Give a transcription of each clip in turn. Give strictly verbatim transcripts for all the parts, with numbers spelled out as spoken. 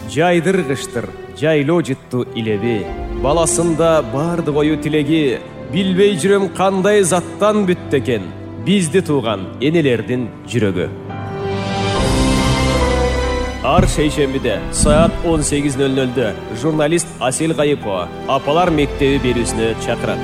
жайдыргыштыр жайлоо жытту илеби, баласында барды ою тилеги, билбей жүрөм кандай заттан бүттү экен бизди тууган энелердин жүрөгү. Ар шейшембиде саат он сегиз ноль нольдө журналист Асель Кайыпова апалар мектеби берүүсүнө чакырат.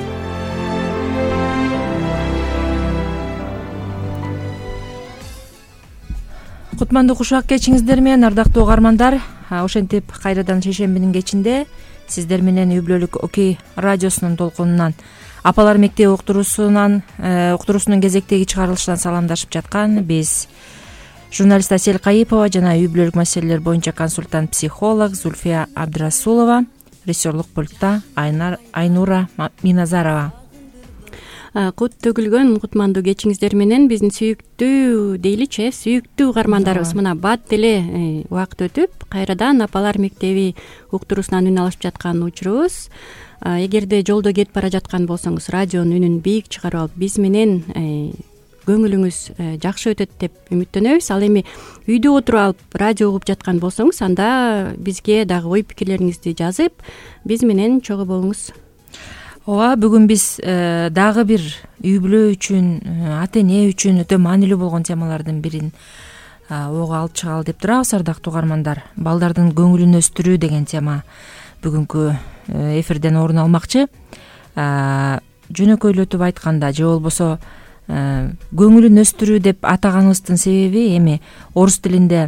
Кутмандуу кушак кечиңиздер менен, ардактуу угармандар. Ошентип кайрадан шейшембинин кечинде сиздер менен үй бүлөлүк Окей радиосунун толкунунан апалар мектеби уктуруусунан уктуруусунун кезектеги чыгарылышынан саламдашып жаткан биз журналист Асель Кайыпова жана үй бүлөлүк маселелер боюнча консультант психолог Зульфия Абдрасулова, режиссерлук пультта Айнура Миназарова. Кут төгүлгөн кутмандуу кечиңиздер менен биздин сүйүктүү дейличи, сүйүктүү угармандарыбыз мына бат деле убакыт өтүп, кайрадан апалар мектеби уктуруусунан үн алышып жаткан учурубуз. Эгерде жолдо кетип бара жаткан болсоңуз, радионун үнүн бийик чыгарып алып, биз менен көңүлүңүз жакшы өтөт деп үмүттөнөбүз. Ал эми үйдө отуруп алып радио угуп жаткан болсоңуз, анда бизге дагы ой пикирлериңизди жазып, биз менен чогуу болуңуз. Ооба, бүгүн биз дагы бир үй бүлө үчүн, ата эне үчүн өтө маанилүү болгон темалардын бирин ого алып чыгалы деп турабыз, ардактуу угармандар. Балдардын көңүлүн өстүрүү деген тема бүгүнкү эфирден орун алмакчы. Жөнөкөйлөтүп айтканда же болбосо көңүлүн өстүрүү деп атаганыбыздын себеби эми орус тилинде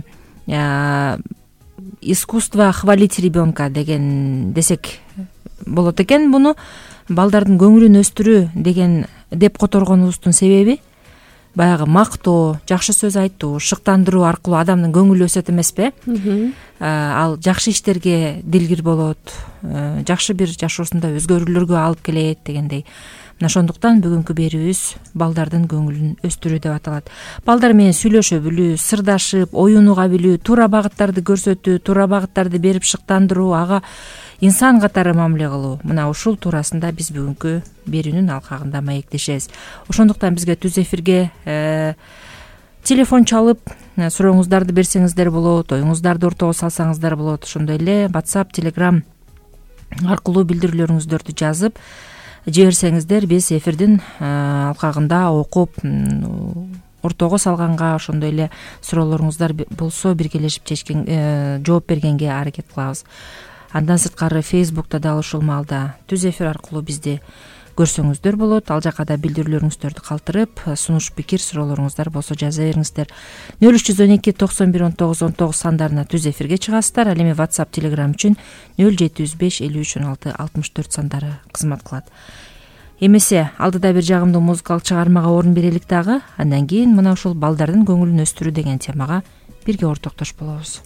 искусство хвалить ребенка деген десек болот экен. Буну балдардын көңүлүн өстүрүү деген деп которгонубуздун себеби баягы мактоо, жакшы сөз айтуу, шыктандыруу аркылуу адамдын көңүлү өсөт эмеспи? Ал жакшы иштерге дилгир болот, жакшы бир жашоосунда өзгөрүүлөргө алып келет дегендей. Мына ошондуктан бүгүнкү берүүбүз балдардын көңүлүн өстүрүү деп аталат. Балдар менен сүйлөшө билүү, сырдашып, оюнуга билүү, туура багыттарды көрсөтүү, туура багыттарды берип шыктандыруу, ага инсан катары мамиле кылуу. Мына ушул туурасында биз бүгүнкү берүүнүн алкагында маектешебиз. Ошондуктан бизге түз эфирге телефон чалып сурооңуздарды берсеңиздер болот, оюңуздарды ортого салсаңыздар болот. Ошондой эле WhatsApp, Telegram аркылуу билдирүүлөрүңүздөрдү жазып жиберсеңиздер, биз эфирдин алкагында окуп ортого салганга, ошондой эле суроолоруңуздар болсо биргелешип чечкен жооп бергенге аракет кылабыз. Андан сырткары Facebook'та дагы ушул маалда түз эфир аркылуу бизди көрсөңүздөр болот. Ал жака да билдирүүлөрүңүздөрдү калтырып, сунуш пикир, суроолоруңуздар болсо жаза бериңиздер. нөл үч жүз он эки токсон бир он тогуз он тогуз сандарына түз эфирге чыгасыздар. Ал эми WhatsApp, Telegram үчүн нөл жети жүз беш элүү үч он алты алтымыш төрт сандары кызмат кылат. Эмесе алдыда бир жагымдуу музыкалык чыгармага орун берелик дагы. Андан кийин мына ушул балдардын көңүлүн өстүрүү деген темага бирге ортоктош болобуз.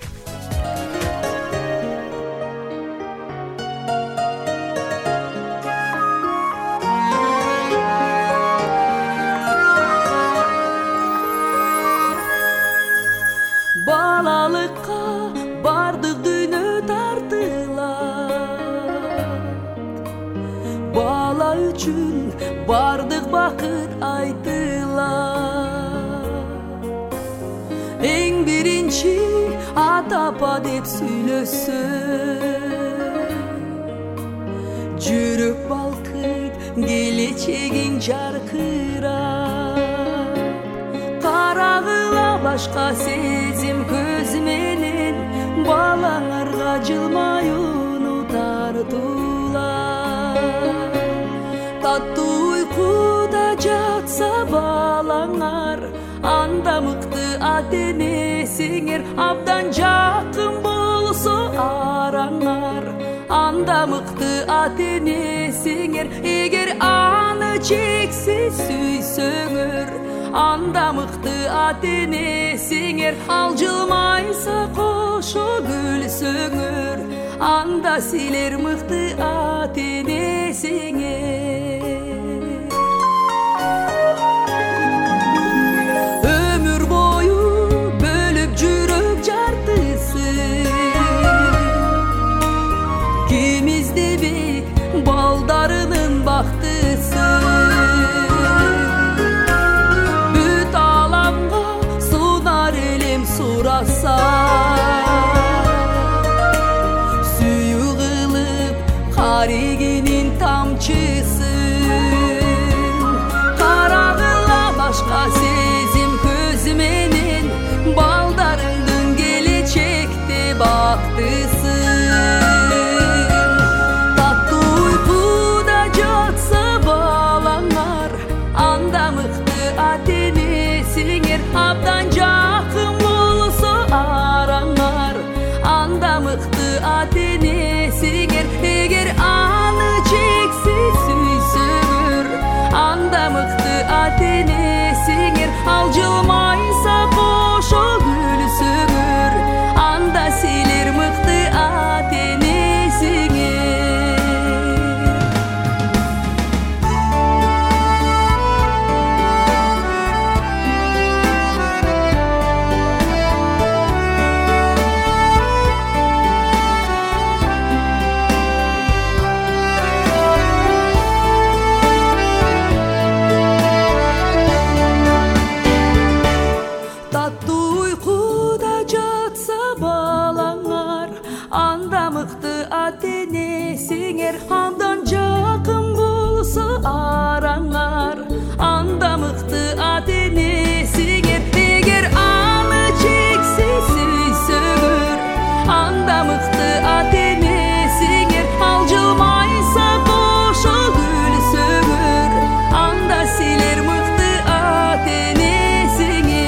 Балалыкка бардык дүйнө тартылат, бала үчүн бардык бакыт айтылат. Эң биринчи ата апа деп сүйлөсө, жүрөк балкыйт, келечегиң жаркырат. Карагыла башка сезим көз менен, балаңарга жылмаюуну тартуулар. Таттуу уйкуда жатса балаңар, анда мыкты ата энесиңер, абдан жакын болсо араңар, анда мыкты ата энесиңер. Эгер аны чексиз сүйсөңөр, анда мыкты ата энесиңер. Ал жылмайса кошо күлсөңөр, анда силер мыкты ата энесиңер. Өмүр бою бөлүп жүрөк жартысын, ким издебек балдарынын бактысын. Сураса ата энесиңер, эгер аны чексиз сүйсөңөр, анда мыкты ата энесиңер, ал жылмайса кошо күлсөңөр, анда силер мыкты ата энесиңер. Андан жакын болсо араңар, анда мыкты ата энесиңер, эгер аны чексиз сүйсөңөр, анда мыкты ата энесиңер, ал жылмайса кошо күлсөңөр, анда силер мыкты ата энесиңер,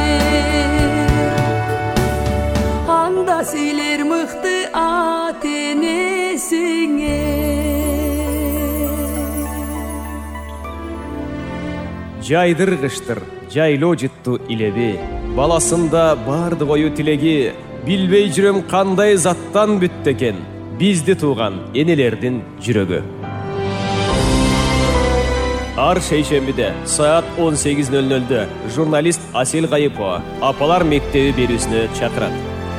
анда силер мыкты ата энесиңер. Жайдыр кыштыр, жайлоо жытту илеби, баласында барды кою тилеги, билбей жүрөм кандай заттан бүттү экен бизди тууган энелердин жүрөгү. Ар шейшембиде саат он сегиз ноль нольдө журналист Асел Кайыпова апалар мектеби берүүсүнө чакырат.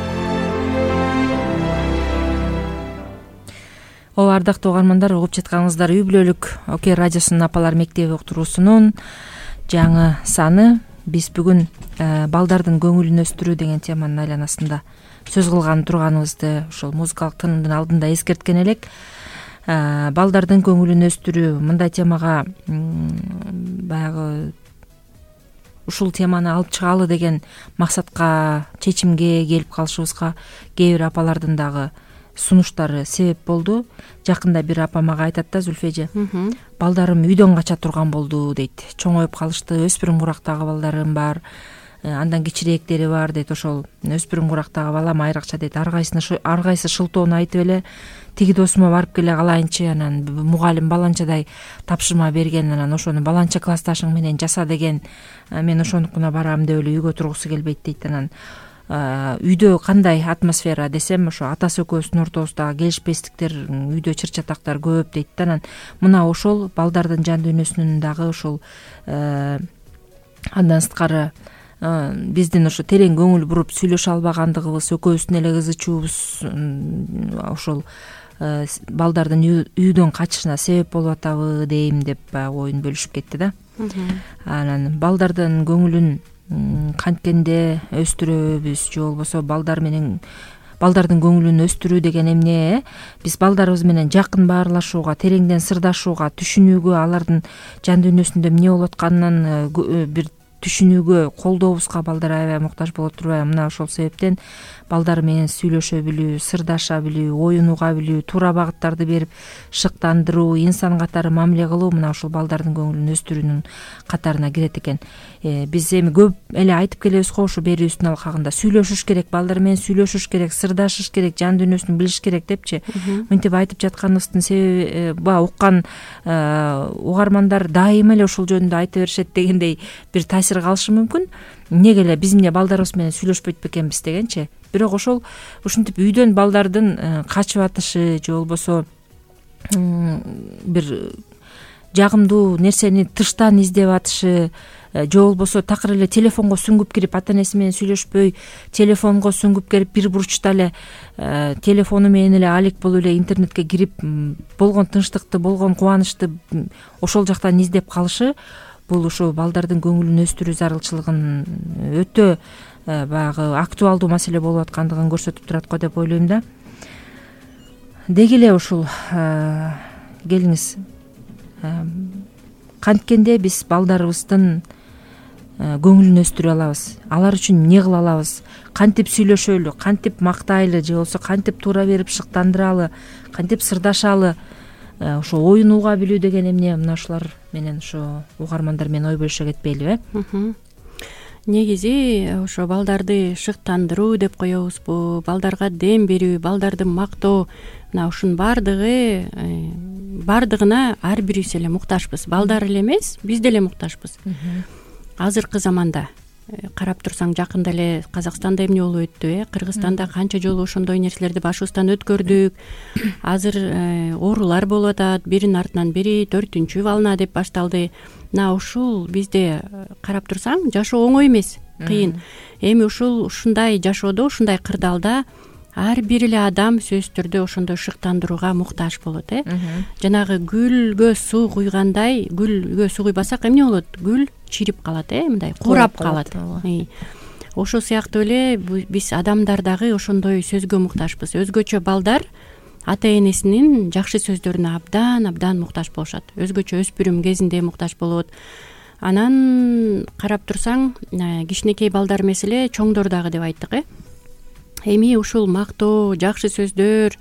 Ооба, ардактуу угармандар, угуп жатканыңыздар үй бүлөлүк ОК радиосунун апалар мектеби уктуруусунун жаңы саны. Биз бүгүн балдардын көңүлүн өстүрүү деген теманын айланасында сөз кылган турганыбызды ошол музыкалык тынымдын алдында эскерткен элек. Балдардын көңүлүн өстүрүү мындай темага баягы ушул теманы алып чыгалы деген максатка, чечимге келип калышыбызга кээ бир апалардын дагы сунуштары себеп болду. Жакында бир апа мага айтат да, Зүлфежи, балдарым үйдөн кача турган болду дейт. Чоңоюп калышты, өспүрүм курактагы балдарым бар, андан кичирээктери бар дейт. Ошол өспүрүм курактагы балам айрыкча дейт. Ар кайсыны ар кайсы шылтоону айтып эле, тиги досума барып келе калайынчы, анан мугалим баланчадай тапшырма берген, анан ошону баланча классташың менен жаса деген, мен ошонукуна барам деп эле үйгө тургусу келбейт дейт. Анан үйдө кандай атмосфера десем, ошо атасы экөөбүздүн ортобуздагы келишпестиктер, үйдө чыр-чатактар көп дейт да. Анан мына ошол балдардын жан дүйнөсүнүн дагы ошол андан сырткары биздин ошо терең көңүл буруп сүйлөшө албагандыгыбыз, экөөбүздүн эле кызычуубуз ошол балдардын үйдөн качышына себеп болуп атабы дейм деп баягы оюн бөлүшүп кетти да. Анан балдардын көңүлүн канткенде өстүрөбүз же болбосо балдар менен балдардын көңүлүн өстүрүү деген эмне? Биз балдарыбыз менен жакын баарлашууга, тереңден сырдашууга, түшүнүүгө, алардын жан дүйнөсүндө эмне болуп атканын бир түшүнүүгө, колдообузга балдар аябай муктаж болот турбайбы? Мына ошол себептен балдар менен сүйлөшө билүү, сырдаша билүү, оюнуга билүү, туура багыттарды берип шыктандыруу, инсан катары мамиле кылуу мына ошол балдардын көңүлүн өстүрүүнүн катарына кирет экен. Биз эми көп эле айтып келебиз го, ушу берүүбүздүн алкагында сүйлөшүш керек, балдар менен сүйлөшүш керек, сырдашыш керек, жан дүйнөсүн билиш керек депчи. Мынтип айтып жатканыбыздын себеби баягы уккан угармандар дайыма эле ушул жөнүндө айта беришет дегендей бир таасир калышы мүмкүн. Эмнеге эле биз эмне балдарыбыз менен сүйлөшпөйт бекенбиз дегенчи. Бирок ошол ушинтип үйдөн балдардын качып атышы же болбосо бир жагымдуу нерсени тыштан издеп атышы, же болбосо такыр эле телефонго сүңгүп кирип ата энеси менен сүйлөшпөй, телефонго сүңгүп кирип бир бурчта эле телефону менен эле алек болуп эле интернетке кирип болгон тынчтыкты, болгон кубанычты ошол жактан издеп калышы, бул ушул балдардын көңүлүн өстүрүү зарылчылыгын өтө баягы актуалдуу маселе болуп аткандыгын көрсөтүп турат го деп ойлойм да. Деги эле ушул келиңиз, канткенде биз балдарыбыздын көңүлүн өстүрө алабыз, алар үчүн эмне кыла алабыз, кантип сүйлөшөлү, кантип мактайлы же болбосо кантип туура берип шыктандыралы, кантип сырдашалы, ошо оюнууга билүү деген эмне? Мына ушулар менен ошо угармандар менен ой бөлүшө кетпейлиби? негизи ошо балдарды шыктандыруу деп коебузбу, балдарга дем берүү, балдарды мактоо, мына ушунун баардыгы баардыгына ар бирибиз эле муктажбыз. Балдар эле эмес, биз деле муктажбыз. Азыркы заманда карап турсаң, жакында эле Казакстанда эмне болуп өттү, э Кыргызстанда канча жолу ошондой нерселерди башыбыздан өткөрдүк. Азыр оорулар болуп атат, биринин артынан бири, төртүнчү волна деп башталды. Мына ушул бизде карап турсаң, жашоо оңой эмес, кыйын. Эми ушул ушундай жашоодо, ушундай кырдаалда ар бир эле адам сөзсүз түрдө ошондой шыктандырууга муктаж болот, э жанагы гүлгө суу куйгандай, гүлгө суу куйбасак эмне болот? Гүл чирип калат, э мындай курап калат. Ошол сыяктуу эле биз адамдар дагы ошондой сөзгө муктажбыз. Өзгөчө балдар ата энесинин жакшы сөздөрүнө абдан абдан муктаж болушат. Өзгөчө өспүрүм кезинде муктаж болот. Анан карап турсаң, кичинекей балдар эмес эле, чоңдор дагы деп айттык, э эми ушул мактоо, жакшы сөздөр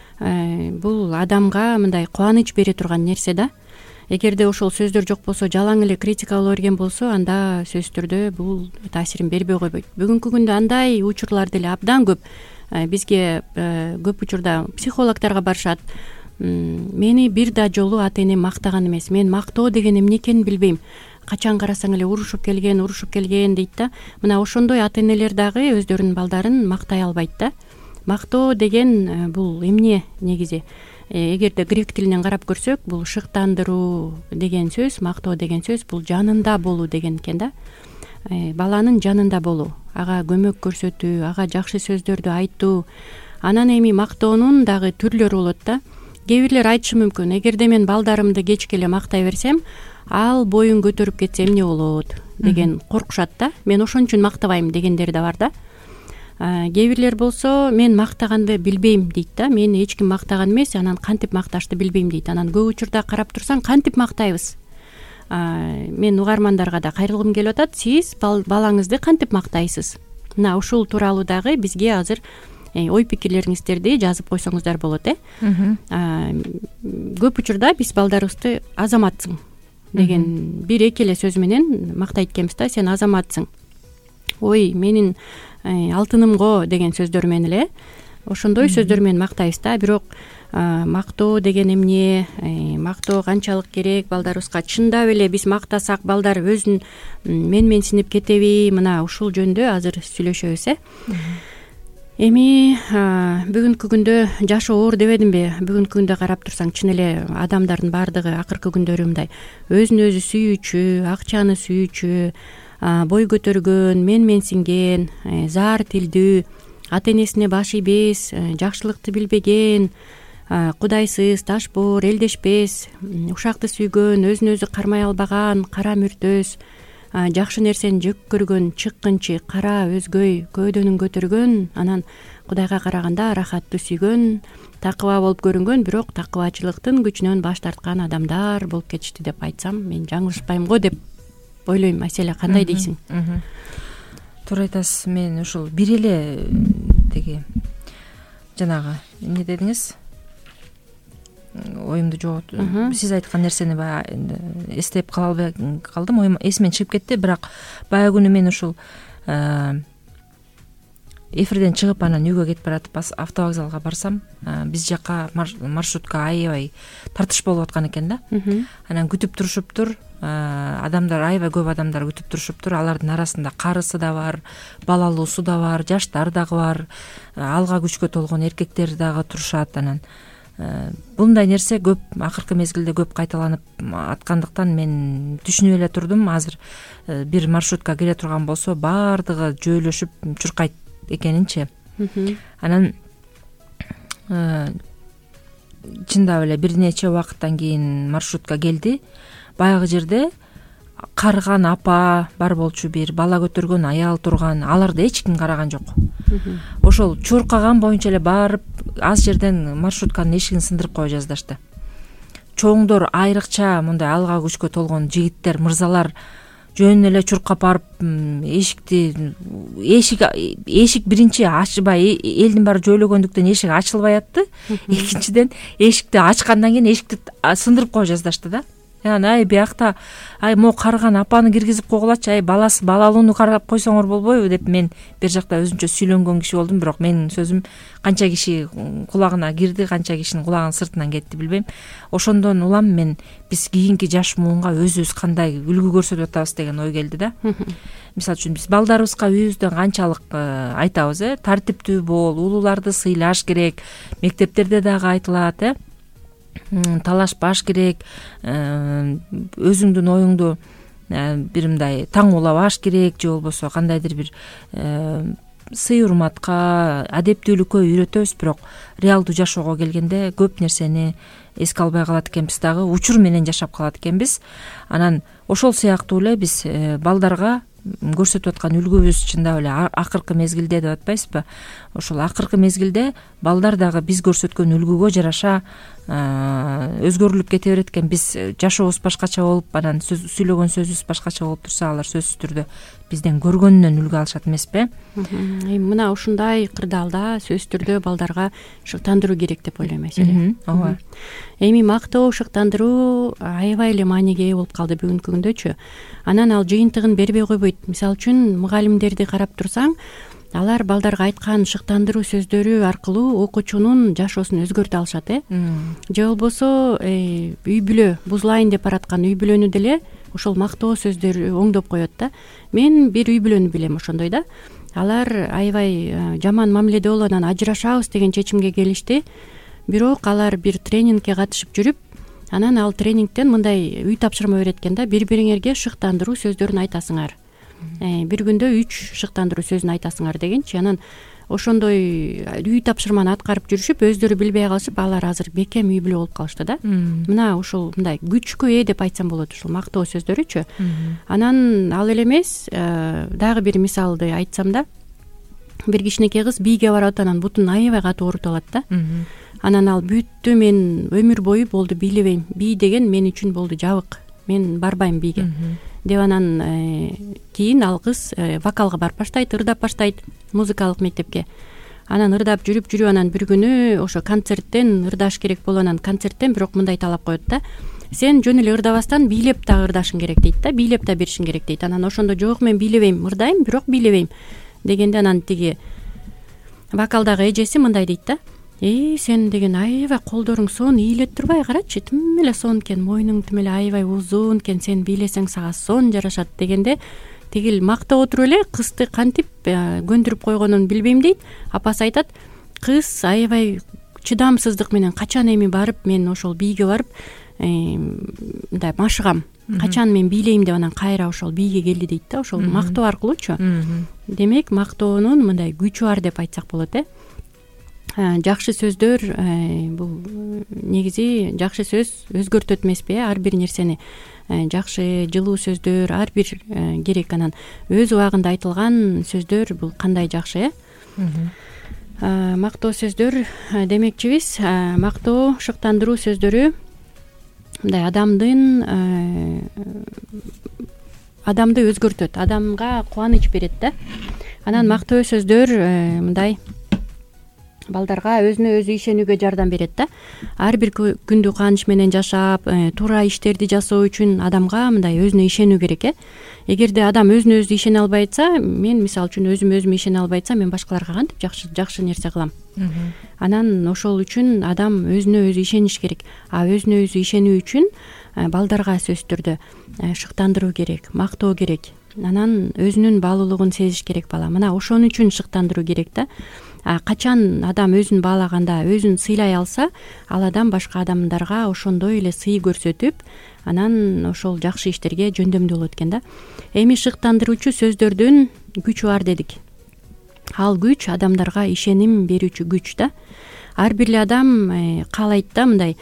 бул адамга мындай кубаныч бере турган нерсе да. Эгерде ошол сөздөр жок болсо, жалаң эле критика боло берген болсо, анда сөзсүз түрдө бул таасирин бербей койбойт. Бүгүнкү күндө андай учурлар деле абдан көп. Бизге көп учурда психологторго барышат. Мени бир да жолу ата энем мактаган эмес. Мен мактоо деген эмне экенин билбейм. Качан карасаң эле урушуп келген, урушуп келген дейт да. Мына ошондой ата энелер дагы өздөрүнүн балдарын мактай албайт да. Мактоо деген бул эмне негизи? Эгерде грек тилинен карап көрсөк, бул шыктандыруу деген сөз, мактоо деген сөз бул жанында болуу деген экен да. Баланын жанында болуу, ага көмөк көрсөтүү, ага жакшы сөздөрдү айтуу. Анан эми мактоонун дагы түрлөрү болот да. Кээ бирлер айтышы мүмкүн, эгерде мен балдарымды кечке эле мактай берсем, ал боюн көтөрүп кетсе эмне болот деген коркушат да. Мен ошон үчүн мактабайм дегендер да бар да. Кээ бирлер болсо, мен мактаганды билбейм дейт да. Мени эч ким мактаган эмес, анан кантип макташты билбейм дейт. Анан көп учурда карап турсаң, кантип мактайбыз? Мен угармандарга да кайрылгым келип атат. Сиз балаңызды кантип мактайсыз? Мына ушул тууралуу дагы бизге азыр ой пикирлериңиздерди жазып койсоңуздар болот, э көп учурда биз балдарыбызды азаматсың деген бир эки эле сөз менен мактайт экенбиз да. Сен азаматсың, ой менин алтынымго деген сөздөр менен эле ошондой сөздөр менен мактайбыз да. Бирок мактоо деген эмне, мактоо канчалык керек балдарыбызга? Чындап эле биз мактасак балдар өзүн менменсинип кетеби? Мына ушул жөнүндө азыр сүйлөшөбүз, э эми бүгүнкү күндө жашоо оор дебедимби? Бүгүнкү күндө карап турсаң, чын эле адамдардын баардыгы акыркы күндөрү мындай өзүн өзү сүйүүчү, акчаны сүйүүчү, бой көтөргөн, менменсинген, заар тилдүү, ата энесине баш ийбес, жакшылыкты билбеген, кудайсыз, ташбоор, элдешпес, ушакты сүйгөн, өзүн өзү кармай албаган, кара мүртөс, жакшы нерсени жек көргөн, чыккынчы, кара өзгөй, көөдөнүн көтөргөн, анан Кудайга караганда рахатты сүйгөн, такыба болуп көрүнгөн, бирок такыбачылыктын күчүнөн баш тарткан адамдар болуп кетишти деп айтсам, мен жаңылышпайм го деп ойлойм. Айселе, кандай дейсиң? Туура айтасыз. Мен ушул бир эле теги жанагы эмне дедиңиз? Оюмду жоготтум. Сиз айткан нерсени баягы эстеп кала албай калдым. Оюм эсимден чыгып кетти. Бирок баягы күнү мен ушул эфирден чыгып анан үйгө кетип баратып автовокзалга барсам, биз жакка маршрутка аябай тартыш болуп аткан экен да. Анан күтүп турушуптур. Адамдар, аябай көп адамдар күтүп турушуптур. Алардын арасында карысы да бар, балалуусу да бар, жаштар дагы бар, алга күчкө толгон эркектер дагы турушат. Анан Бундай нерсе көп акыркы мезгилде көп кайталанып аткандыктан мен түшүнүп эле турдум. Азыр бир маршрутка кире турган болсо баардыгы жөөлөшүп чуркайт экенинчи. Анан чындап эле бир нече убакыттан кийин маршрутка келди. Баягы жерде карыган апа бар болчу, бир бала көтөргөн аял турган, аларды эч ким караган жок. Ошол чуркаган боюнча эле барып аз жерден маршрутканын эшигин сындырып кое жаздашты. Чоңдор, айрыкча мындай алга күчкө толгон жигиттер, мырзалар жөн эле чуркап барып эшикти эшик эшик биринчи ачылбай, элдин баары жөөлөгөндүктөн эшик ачылбай атты. Экинчиден эшикти ачкандан кийин эшикти сындырып кое жаздашты да. яны ай биякта ай могу карыган апаны киргизип койгулачы, ай баласы балалууну карап койсоңор болбойбу деп мен бир жакта өзүнчө сүйлөнгөн киши болдум. Бирок менин сөзүм канча киши кулагына кирди, канча кишинин кулагынын сыртынан кетти билбейм. Ошондон улам мен биз кийинки жаш муунга өзүбүз кандай үлгү көрсөтүп атабыз деген ой келди да. Мисалы үчүн биз балдарыбызга үйүбүздөн канчалык айтабыз, э тартиптүү бол, улууларды сыйлаш керек, мектептерде дагы айтылат, э талашпаш керек, өзүңдүн оюңду бир мындай таң улабаш керек, же болбосо кандайдыр бир сый урматка, адептүүлүккө үйрөтөбүз. Бирок реалдуу жашоого келгенде көп нерсени эске албай калат экенбиз, дагы учур менен жашап калат экенбиз. Анан ошол сыяктуу эле биз балдарга көрсөтүп аткан үлгүбүз чындап эле акыркы мезгилде деп атпайсызбы? Ошол акыркы мезгилде балдар дагы биз көрсөткөн үлгүгө жараша өзгөрүлүп кете берет экен. Биз жашообуз башкача болуп, анан сүйлөгөн сөзүбүз башкача болуп турса, алар сөзсүз түрдө бизден көргөнүнөн үлгү алышат эмеспи? Мына ушундай кырдаалда сөзсүз түрдө балдарга шыктандыруу керек деп ойлойм эсере. Ооба. Эми мактоо, шыктандыруу аябай эле мааниге ээ болуп калды бүгүнкү күндөчү. Анан ал жыйынтыгын бербей койбойт. Мисалы үчүн мугалимдерди карап турсаң, алар балдарга айткан шыктандыруу сөздөрү аркылуу окуучунун жашоосун өзгөртө алышат, э же болбосо үй бүлө бузулайын деп бараткан үй бүлөнү деле ошол мактоо сөздөр оңдоп коет да. Мен бир үй бүлөнү билем ошондой да. Алар аябай жаман мамиледе болуп анан ажырашабыз деген чечимге келишти. Бирок алар бир тренингке катышып жүрүп, анан ал тренингтен мындай үй тапшырма берет экен да: бири бириңерге шыктандыруу сөздөрүн айтасыңар. Бир күндө үч шыктандыруу сөзүн айтасыңар дегенчи. Анан ошондой үй тапшырманы аткарып жүрүшүп, өздөрү билбей калышып, алар азыр бекем үй бүлө болуп калышты да. Мына ушул мындай күчкө ээ деп айтсам болот ушул мактоо сөздөрүчү. Анан ал эле эмес, дагы бир мисалды айтсам да, бир кичинекей кыз бийге барып, анан бутун аябай катуу оорутуп алат да. Анан ал бүттү, мен өмүр бою болду бийлебейм, бий деген мен үчүн болду жабык, мен барбайм бийге деп. Анан кийин ал кыз вокалга барып баштайт, ырдап баштайт музыкалык мектепке. Анан ырдап жүрүп жүрүп, анан бир күнү ошо концерттен ырдаш керек болуп, анан концерттен бирок мындай талап коет да: сен жөн эле ырдабастан бийлеп дагы ырдашың керек дейт да, бийлеп да беришиң керек дейт. Анан ошондо жок, мен бийлебейм, ырдайм, бирок бийлебейм дегенде, анан тиги вокалдагы эжеси мындай дейт да: Э, сен деген аябай колдоруң сон ийилет турбай, карачы, тим эле сон экен, мойнуң тим эле аябай узун экен, сен бийлесең сага сон жарашат дегенде, тигил мактап отуруп эле кызды кантип көндүрүп койгонун билбейм дейт. Апасы айтат: кыз аябай чыдамсыздык менен качан эми барып, мен ошол бийге барып мындай машыгам, качан мен бийлейм деп, анан кайра ошол бийге келди дейт да, ошол мактоо аркылуучу. Демек мактоонун мындай күчү бар деп айтсак болот, э жакшы сөздөр, бул негизи жакшы сөз өзгөртөт эмеспи, э ар бир нерсени. Жакшы жылуу сөздөр ар бир керек. Анан өз убагында айтылган сөздөр бул кандай жакшы, э мактоо сөздөр демекчибиз. Мактоо, шыктандыруу сөздөрү мындай адамдын адамды өзгөртөт, адамга кубаныч берет да. Анан мактоо сөздөр мындай балдарга өзүнө өзү ишенүүгө жардам берет да. Ар бир күндү кубаныч менен жашап, туура иштерди жасоо үчүн адамга мындай өзүнө ишенүү керек, э эгерде адам өзүнө өзү ишене албай атса, мен мисалы үчүн өзүм өзүмө ишене албай атсам, мен башкаларга кантип жакшы жакшы нерсе кылам? Анан ошол үчүн адам өзүнө өзү ишениш керек. А өзүнө өзү ишенүү үчүн балдарга сөзсүз түрдө шыктандыруу керек, мактоо керек. Анан өзүнүн баалуулугун сезиш керек бала. Мына ошон үчүн шыктандыруу керек да. Качан адам өзүн баалаганда, өзүн сыйлай алса, ал адам башка адамдарга ошондой эле сый көрсөтүп, анан ошол жакшы иштерге жөндөмдүү болот экен да. Эми шыктандыруучу сөздөрдүн күчү бар дедик. Ал күч адамдарга ишеним берүүчү күч да. Ар бир эле адам каалайт да мындай.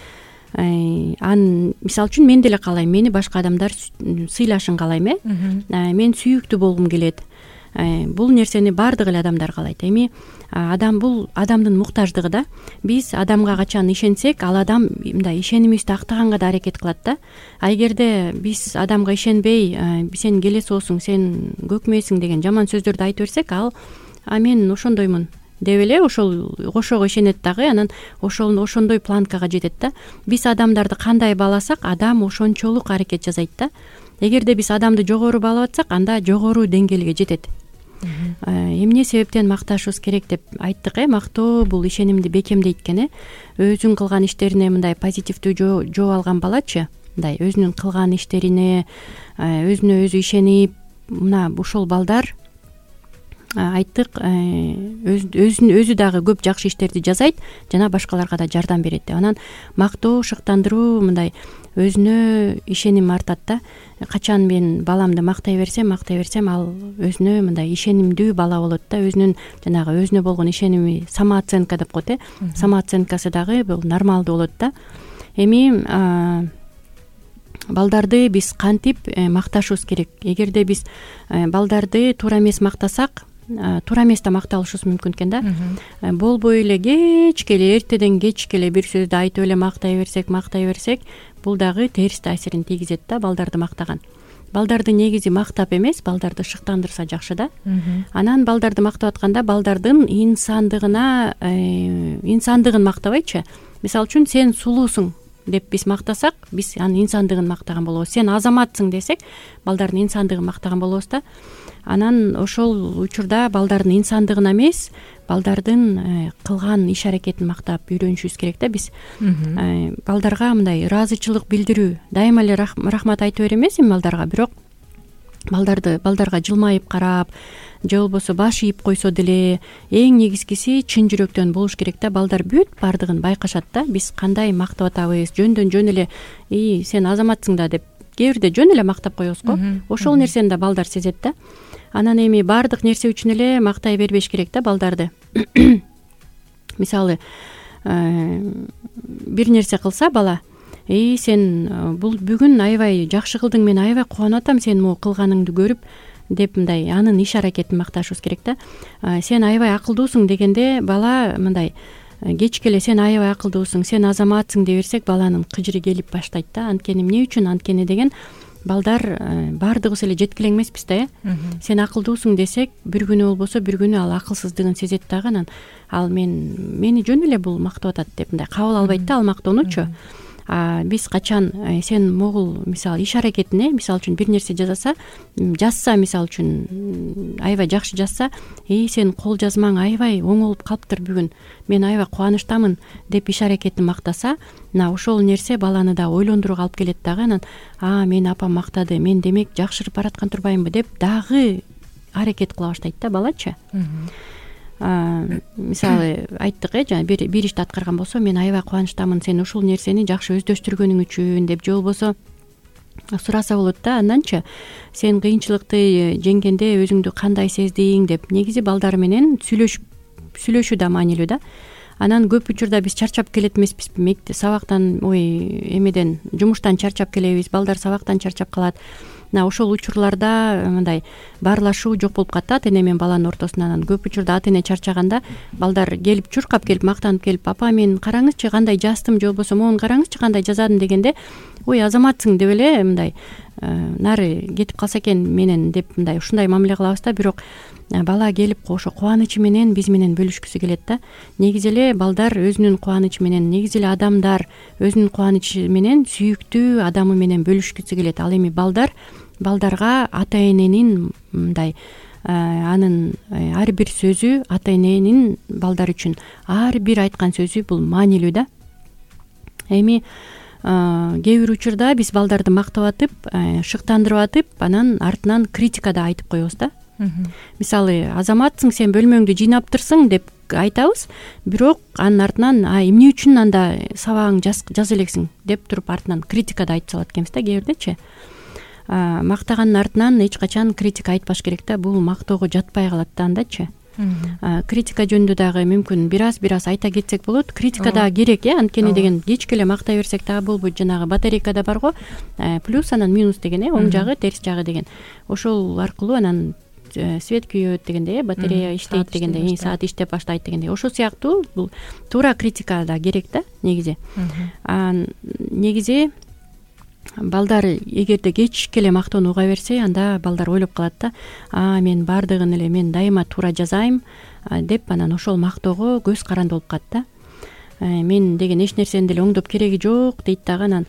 Ан мисалы үчүн мен деле каалайм, мени башка адамдар сыйлашын каалайм, э мен сүйүктүү болгум келет. Бул нерсени баардык эле адамдар каалайт. Эми адам бул адамдын муктаждыгы да. Биз адамга качан ишенсек, ал адам мындай ишенимибизди актаганга да аракет кылат да. А эгерде биз адамга ишенбей, сен келе соосуң, сен көкмейсиң деген жаман сөздөрдү айтып берсек, ал а мен ошондоймун, деп эле ошол ошого ишенет дагы, анан ошол ошондой планкага жетет да. Биз адамдарды кандай бааласак, адам ошончолук аракет жасайт да. Эгерде биз адамды жогору баалап атсак, анда жогору деңгээлге жетет. Эмне себептен макташыбыз керек деп айттык э мактоо бул ишенимди бекемдейт экен э өзүн кылган иштерине мындай позитивдүү жооп алган балачы, мындай өзүнүн кылган иштерине өзүнө өзү ишенип, мына ушул балдар айттык өзүн өзү дагы көп жакшы иштерди жасайт жана башкаларга да жардам берет деп. Анан мактоо, шыктандыруу мындай өзүнө ишеним артат да. Качан мен баламды мактай берсем, мактай берсем, ал өзүнө мындай ишенимдүү бала болот да. Өзүнүн жанагы өзүнө болгон ишеними, самооценка деп коет э. Самооценкасы дагы бул нормалдуу болот да. Эми балдарды биз кантип макташыбыз керек? Эгерде биз балдарды туура эмес мактасак, туура эмес да макталышыбыз мүмкүн экен да. Болбой эле кечке эле, эртеден кечке эле бир сөздү айтып эле мактай берсек, мактай берсек, бул дагы терс таасирин тийгизет да балдарды мактаган. Балдарды негизи мактап эмес, балдарды шыктандырса жакшы да. Анан балдарды мактап атканда балдардын инсандыгына, инсандыгын мактабайчы. Мисалы үчүн сен сулуусуң деп биз мактасак, биз анын инсандыгын мактаган болобуз. Сен азаматсың десек, балдардын инсандыгын мактаган болобуз да. Анан ошол учурда балдардын инсандыгына эмес, балдардын кылган иш аракетин мактап үйрөнүшүбүз керек да биз. Балдарга мындай ыраазычылык билдирүү, дайыма эле рахмат айтып бер эмес эми балдарга, бирок балдарды балдарга жылмайып карап, же болбосо баш ийип койсо деле эң негизгиси чын жүрөктөн болуш керек да. Балдар бүт бардыгын байкашат да. Биз кандай мактап атабыз, жөндөн жөн эле "И, сен азаматсың да" деп кээ бирде жөн эле мактап коебуз го. Ошол нерсени да балдар сезет да. Анан эми баардык нерсе үчүн эле мактай бербеш керек да балдарды. Мисалы, бир нерсе кылса бала, "Эй, сен бул бүгүн аябай жакшы кылдың, мен аябай кубанып атам сен могу кылганыңды көрүп" деп мындай анын иш аракетин макташыбыз керек да. "Сен аябай акылдуусуң" дегенде бала мындай кечке эле "сен аябай акылдуусуң, сен азаматсың" деп берсек, баланын кыжыры келип баштайт да. Анткени эмне үчүн? Анткени деген балдар баардыгыбыз эле жеткилең эмеспиз да э. Сен акылдуусуң десек, бир күнү болбосо бир күнү ал акылсыздыгын сезет дагы, анан ал мен мени жөн эле бул мактап атат деп мындай кабыл албайт да ал мактоонучу. А биз качан сен могул мисалы иш аракетине, мисалы үчүн бир нерсе жасаса, жазса, мисалы үчүн аябай жакшы жазса, "Эй, сен кол жазмаң аябай оң болуп калыптыр бүгүн, мен аябай кубанычтамын" деп иш аракетин мактаса, мына ошол нерсе баланы да ойлондурууга алып келет дагы. Анан "А, мени апам мактады, мен демек жакшырып бараткан турбаймынбы" деп дагы аракет кыла баштайт да балачы. Мисалы айттык э, жана бир бир ишти аткарган болсо, "Мен аябай кубанычтамын сен ушул нерсени жакшы өздөштүргөнүң үчүн" деп, же болбосо сураса болот да. Анданчы "Сен кыйынчылыкты жеңгенде өзүңдү кандай сездиң" деп. Негизи балдар менен сүйлөшүп сүйлөшүү да маанилүү да. Анан көп учурда биз чарчап келет эмеспизби? Мектеп сабактан, ой, эмеден, жумуштан чарчап келебиз, балдар сабактан чарчап калат. Мына ошол учурларда мындай баарлашуу жок болуп калат да ата эне менен баланын ортосунда. Анан көп учурда ата эне чарчаганда балдар келип чуркап келип мактанып келип, "Апа, мен караңызчы кандай жаздым" же болбосо "Могуну караңызчы кандай жазадым" дегенде, "Ой, азаматсың" деп эле мындай нары кетип калса экен менен деп мындай ушундай мамиле кылабыз да. Бирок бала келип ошо кубанычы менен биз менен бөлүшкүсү келет да. Негизи эле балдар өзүнүн кубанычы менен, негизи эле адамдар өзүнүн кубанычы менен сүйүктүү адамы менен бөлүшкүсү келет. Ал эми балдар балдарга ата эненин мындай анын ар бир сөзү, ата эненин балдар үчүн ар бир айткан сөзү бул маанилүү да. Эми кээ бир учурда биз балдарды мактап атып, шыктандырып атып, анан артынан критика да айтып коебуз да. Мисалы, "Азаматсың, сен бөлмөңдү жыйнаптырсың" деп айтабыз, бирок анын артынан "А, эмне үчүн анда сабагың жаза элексиң" деп туруп артынан критика да айтып салат экенбиз да кээ бирдечи. Мактаганын артынан эч качан критика айтпаш керек да. Бул мактоого жатпай калат да андачы. Критика жөнүндө дагы мүмкүн бир аз бир аз айта кетсек болот. Критика да керек э, анткени деген кечке эле мактай берсек дагы болбойт. Жанагы батарейкада бар го, плюс анан минус деген э, оң жагы, терс жагы деген. Ошол аркылуу анан свет күйөт дегенде, батарея иштейт дегенде, саат иштеп баштайт дегенде. Ошол сыяктуу бул туура критика да керек да негизи. Негизи балдар эгерде кечке эле мактоону уга берсе, анда балдар ойлоп калат да, а мен баардыгын эле мен дайыма туура жазайм деп анан ошол мактоого көз каранды болуп калат да. Мен деген эч нерсенин деле оңдоп кереги жок дейт дагы. Анан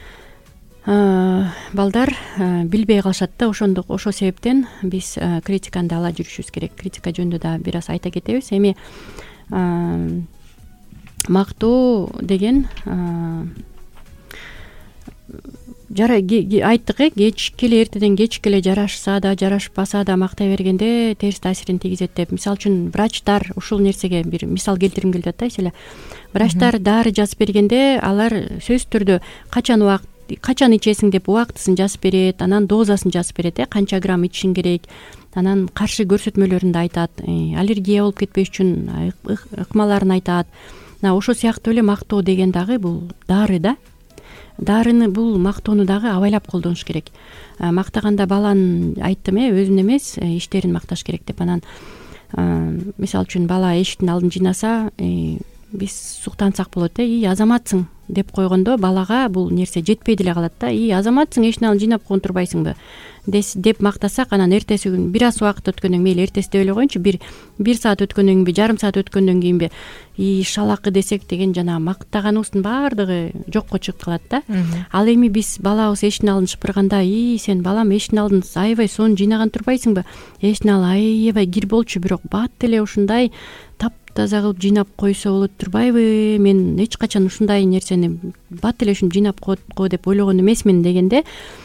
балдар билбей калышат да. Ошондук ошол себептен биз критиканы да ала жүрүшүбүз керек. Критика жөнүндө да бир аз айта кетебиз. Эми мактоо деген айттык э кечке эле эртеден кечке эле жарашса да жарашпаса да мактай бергенде терс таасирин тийгизет деп. Мисалы үчүн врачтар ушул нерсеге бир мисал келтиргим келип атат эсиле. Врачтар дары жазып бергенде алар сөзсүз түрдө качан убакыт качан ичесиң деп убактысын жазып берет, анан дозасын жазып берет, э канча грамм ичишиң керек, анан каршы көрсөтмөлөрүн да айтат, аллергия болуп кетпеш үчүн ыкмаларын айтат. Ошол сыяктуу эле мактоо деген дагы бул дары да. Дарыны бул мактоону дагы абайлап колдонуш керек. Мактаганда баланын айттым э өзүн эмес иштерин макташ керек деп. Анан мисалы үчүн бала эшиктин алдын жыйнаса, биз суктансак болот э и азаматсың деп койгондо балага бул нерсе жетпей деле калат да. И азаматсың, эшиктин алдын жыйнап койгон турбайсыңбы деп мактасак, анан эртеси күн бир аз убакыт өткөндөн кийин, мейли эртеси деп эле коеюнчу, бир бир саат өткөндөн кийинби, жарым саат өткөндөн кийинби и шалакы десек деген жана мактаганыбыздын баардыгы жокко чыгып калат да. Ал эми биз балабыз эшиктин алдын шыпырганда, и сен балам эшиктин алдын аябай сонун жыйнаган турбайсыңбы, эшиктин алдын аябай кир болчу, бирок бат эле ушундай таптаза кылып жыйнап койсо болот турбайбы, мен эч качан ушундай нерсени бат эле ушинтип жыйнап коет го деп ойлогон эмесмин дегенде,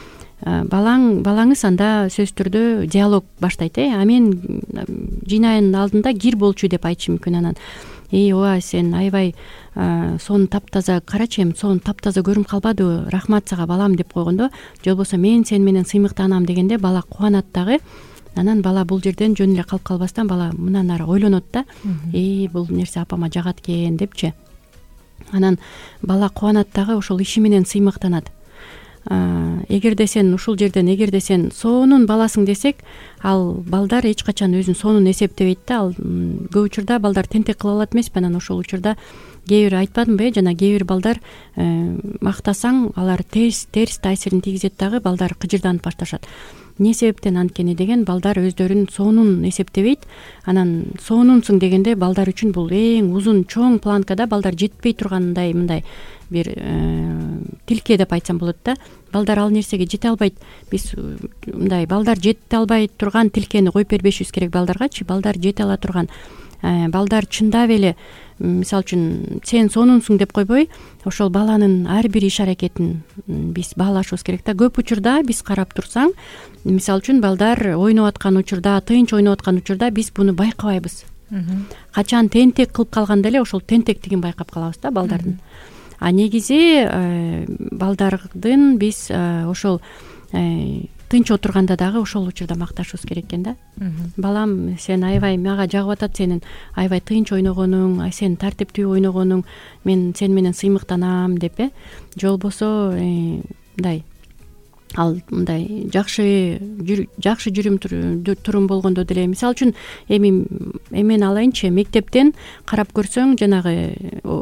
балаң балаңыз анда сөзсүз түрдө диалог баштайт э а мен жыйнаянын алдында кир болчу деп айтышы мүмкүн. Анан и ооба сен аябай сонун таптаза, карачы эми сонун таптаза көрүнүп калбадыбы, рахмат сага балам деп койгондо, же болбосо мен сени менен сыймыктанам дегенде бала кубанат дагы. Анан бала бул жерден жөн эле калып калбастан бала мындан ары ойлонот да, и бул нерсе апама жагат экен депчи. Анан бала кубанат дагы, ошол иши менен сыймыктанат. Эгерде сен ушул жерден эгерде сен сонун баласың десек, ал балдар эч качан өзүн сонун эсептебейт да. Ал көп учурда балдар тентек кыла алат эмеспи. Анан ошол учурда кээ бир айтпадымбы э жана кээ бир балдар мактасаң алар терс терс таасирин тийгизет дагы, балдар кыжырданып башташат. Эмне себептен анткени деген, балдар өздөрүн сонун эсептебейт. Анан сонунсуң дегенде балдар үчүн бул эң узун чоң планкада балдар жетпей тургандай мындай бир тилке деп айтсам болот да. Балдар ал нерсеге жете албайт. Биз мындай балдар жете албай турган тилкени коюп бербешибиз керек балдаргачы. Балдар жете ала турган, балдар чындап эле мисалы үчүн сен сонунсуң деп койбой, ошол баланын ар бир иш аракетин биз баалашыбыз керек да. Көп учурда биз карап турсаң, мисалы үчүн балдар ойноп аткан учурда, тынч ойноп аткан учурда биз буну байкабайбыз. Качан тентек кылып калганда эле ошол тентектигин байкап калабыз да балдардын. А негизи балдардын биз ошол тынч отурганда дагы ошол учурда макташыбыз керек экен да. Балам, сен аябай мага жагып атат сенин аябай тынч ойногонуң, сен тартиптүү ойногонуң, мен сени менен сыймыктанам деп э. Же болбосо мындай ал мындай жакшы жакшы жүрүм турум болгондо деле, мисалы үчүн эми эмен алайынчы, мектептен карап көрсөң, жанагы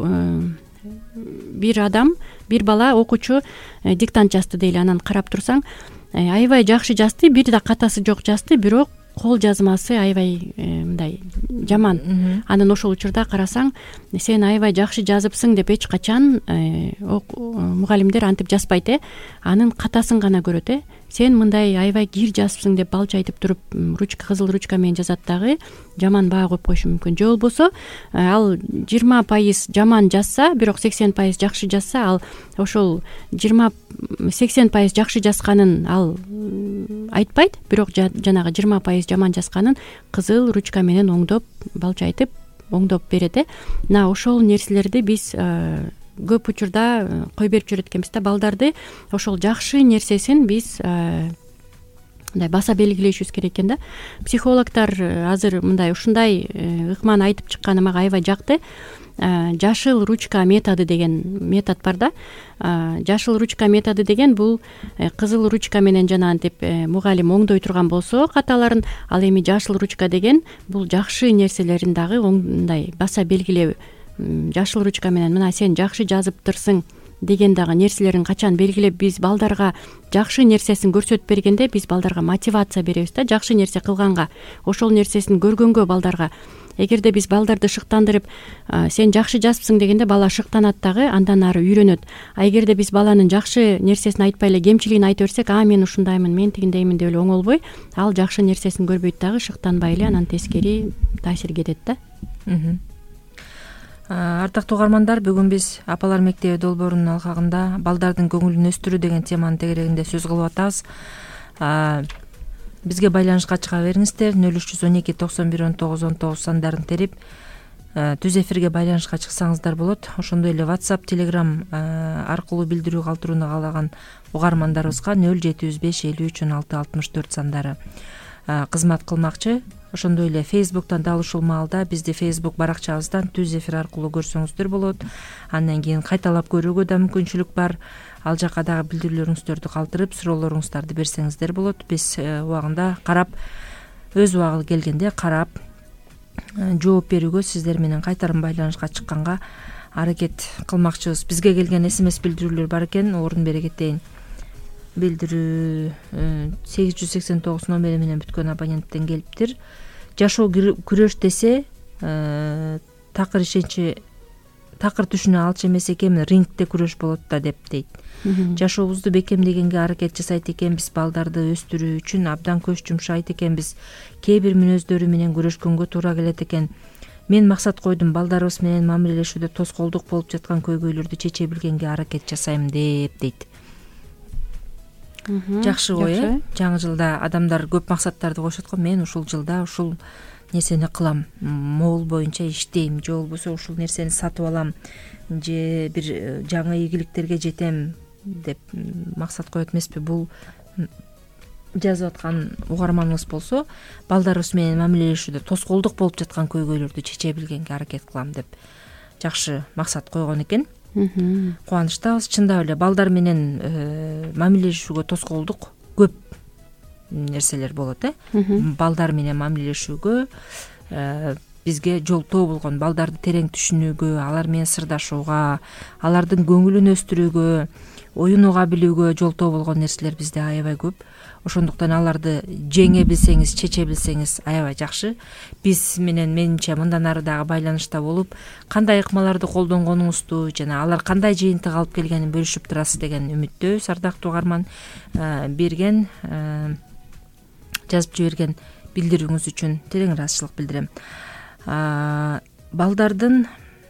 бир адам, бир бала окуучу диктант жазды дейли, анан карап турсаң аябай жакшы жазды, бир да катасы жок жазды, бирок кол жазмасы аябай мындай жаман. Анан ошол учурда карасаң, сен аябай жакшы жазыпсың деп эч качан мугалимдер антип жазбайт э. Анын катасын гана көрөт э. Сен мындай аябай кир жазыпсың деп балча айтып туруп, ручка кызыл ручка менен жазат дагы, жаман баа коюп коюшу мүмкүн. Же болбосо ал жыйырма пайыз жаман жазса, бирок сексен пайыз жакшы жазса, ал ошол жыйырма сексен пайыз жакшы жазганын ал айтпайт, бирок жанагы жыйырма пайыз жаман жазганын кызыл ручка менен оңдоп, балча айтып оңдоп берет э. Мына ошол нерселерди биз көп учурда кой берип жүрөт экенбиз да. Балдарды ошол жакшы нерсесин биз мындай баса белгилешибиз керек экен да. Психологдор азыр мындай ушундай ыкманы айтып чыкканы мага аябай жакты. Жашыл ручка методу деген метод бар да. Жашыл ручка методу деген бул кызыл ручка менен жана антип мугалим оңдой турган болсо каталарын, ал эми жашыл ручка деген бул жакшы нерселерин дагы мындай баса белгилөө. Жашыл ручка менен мына сен жакшы жазыптырсың деген дагы нерселерин качан белгилеп биз балдарга жакшы нерсесин көрсөтүп бергенде биз балдарга мотивация беребиз да, жакшы нерсе кылганга, ошол нерсесин көргөнгө балдарга. Эгерде биз балдарды шыктандырып, сен жакшы жазыпсың дегенде бала шыктанат дагы, андан ары үйрөнөт. А эгерде биз баланын жакшы нерсесин айтпай эле кемчилигин айта берсек, а мен ушундаймын, мен тигиндеймин деп эле оңолбой, ал жакшы нерсесин көрбөйт дагы, шыктанбай эле анан тескери таасир кетет да. Ардактуу угармандар, бүгүн биз Апалар мектеби долбоорунун алкагында балдардын көңүлүн өстүрүү деген теманын тегерегинде сөз кылып атабыз. Бизге байланышка чыга бериңиздер. нөл үч жүз он эки токсон бир он тогуз он тогуз сандарын терип түз эфирге байланышка чыксаңыздар болот. Ошондой эле WhatsApp, Telegram аркылуу билдирүү калтырууну каалаган угармандарыбызга нөл жети жүз беш элүү үч он алты алтымыш төрт сандары кызмат кылмакчы. Ошондой эле Facebook'тан дал ушул маалда бизди Facebook баракчабыздан түз эфир аркылуу көрсөңүздөр болот. Андан кийин кайталап көрүүгө да мүмкүнчүлүк бар. Ал жака дагы билдирүүлөрүңүздөрдү калтырып, суроолоруңуздарды берсеңиздер болот. Биз убагында карап, өз убагы келгенде карап жооп берүүгө, сиздер менен кайтарым байланышка чыкканга аракет кылмакчыбыз. Бизге келген смс билдирүүлөр бар экен, орун бере кетейин. Билдирүү сегиз жүз сексен тогуз номери менен бүткөн абоненттен келиптир. Жашоо күрөш десе, такыр ишенчи такыр түшүнө алчу эмес экенмин, рингде күрөш болот да деп дейт. Жашообузду бекемдегенге аракет жасайт экенбиз, балдарды өстүрүү үчүн абдан көч жумшайт экенбиз. Кээ бир мүнөздөрү менен күрөшкөнгө туура келет экен. Мен максат койдум, балдарыбыз менен мамилелешүүдө тоскоолдук болуп жаткан көйгөйлөрдү чече билгенге аракет жасайм деп дейт. Жакшы ой, э? Жаңы жылда адамдар көп максаттарды коюшат го. Мен ушул жылда ушул нерсени кылам, моул боюнча иштейм, же болбосо ушул нерсени сатып алам, же бир жаңы ийгиликтерге жетем деп максат коет эмеспи. Бул жазып аткан угарманыбыз болсо, балдарыбыз менен мамилелешүүдө тоскоолдук болуп жаткан көйгөйлөрдү чече билгенге аракет кылам деп жакшы максат койгон экен. Кубанычтабыз. Чындап эле балдар менен мамилелешүүгө тоскоолдук көп нерселер болот, э? Балдар менен мамилелешүүгө бизге жолтоо болгон, балдарды терең түшүнүүгө, алар менен сырдашууга, алардын көңүлүн өстүрүүгө, оюнуга билүүгө жолтоо болгон нерселер бизде аябай көп. Ошондуктан аларды жеңе билсеңиз, чече билсеңиз аябай жакшы. Биз менен менимче мындан ары дагы байланышта болуп, кандай ыкмаларды колдонгонуңузду жана алар кандай жыйынтык алып келгенин бөлүшүп турасыз деген үмүттөбүз. Ардактуу угарман, берген жазып жиберген билдирүүңүз үчүн терең ыраазычылык билдирем. Балдардын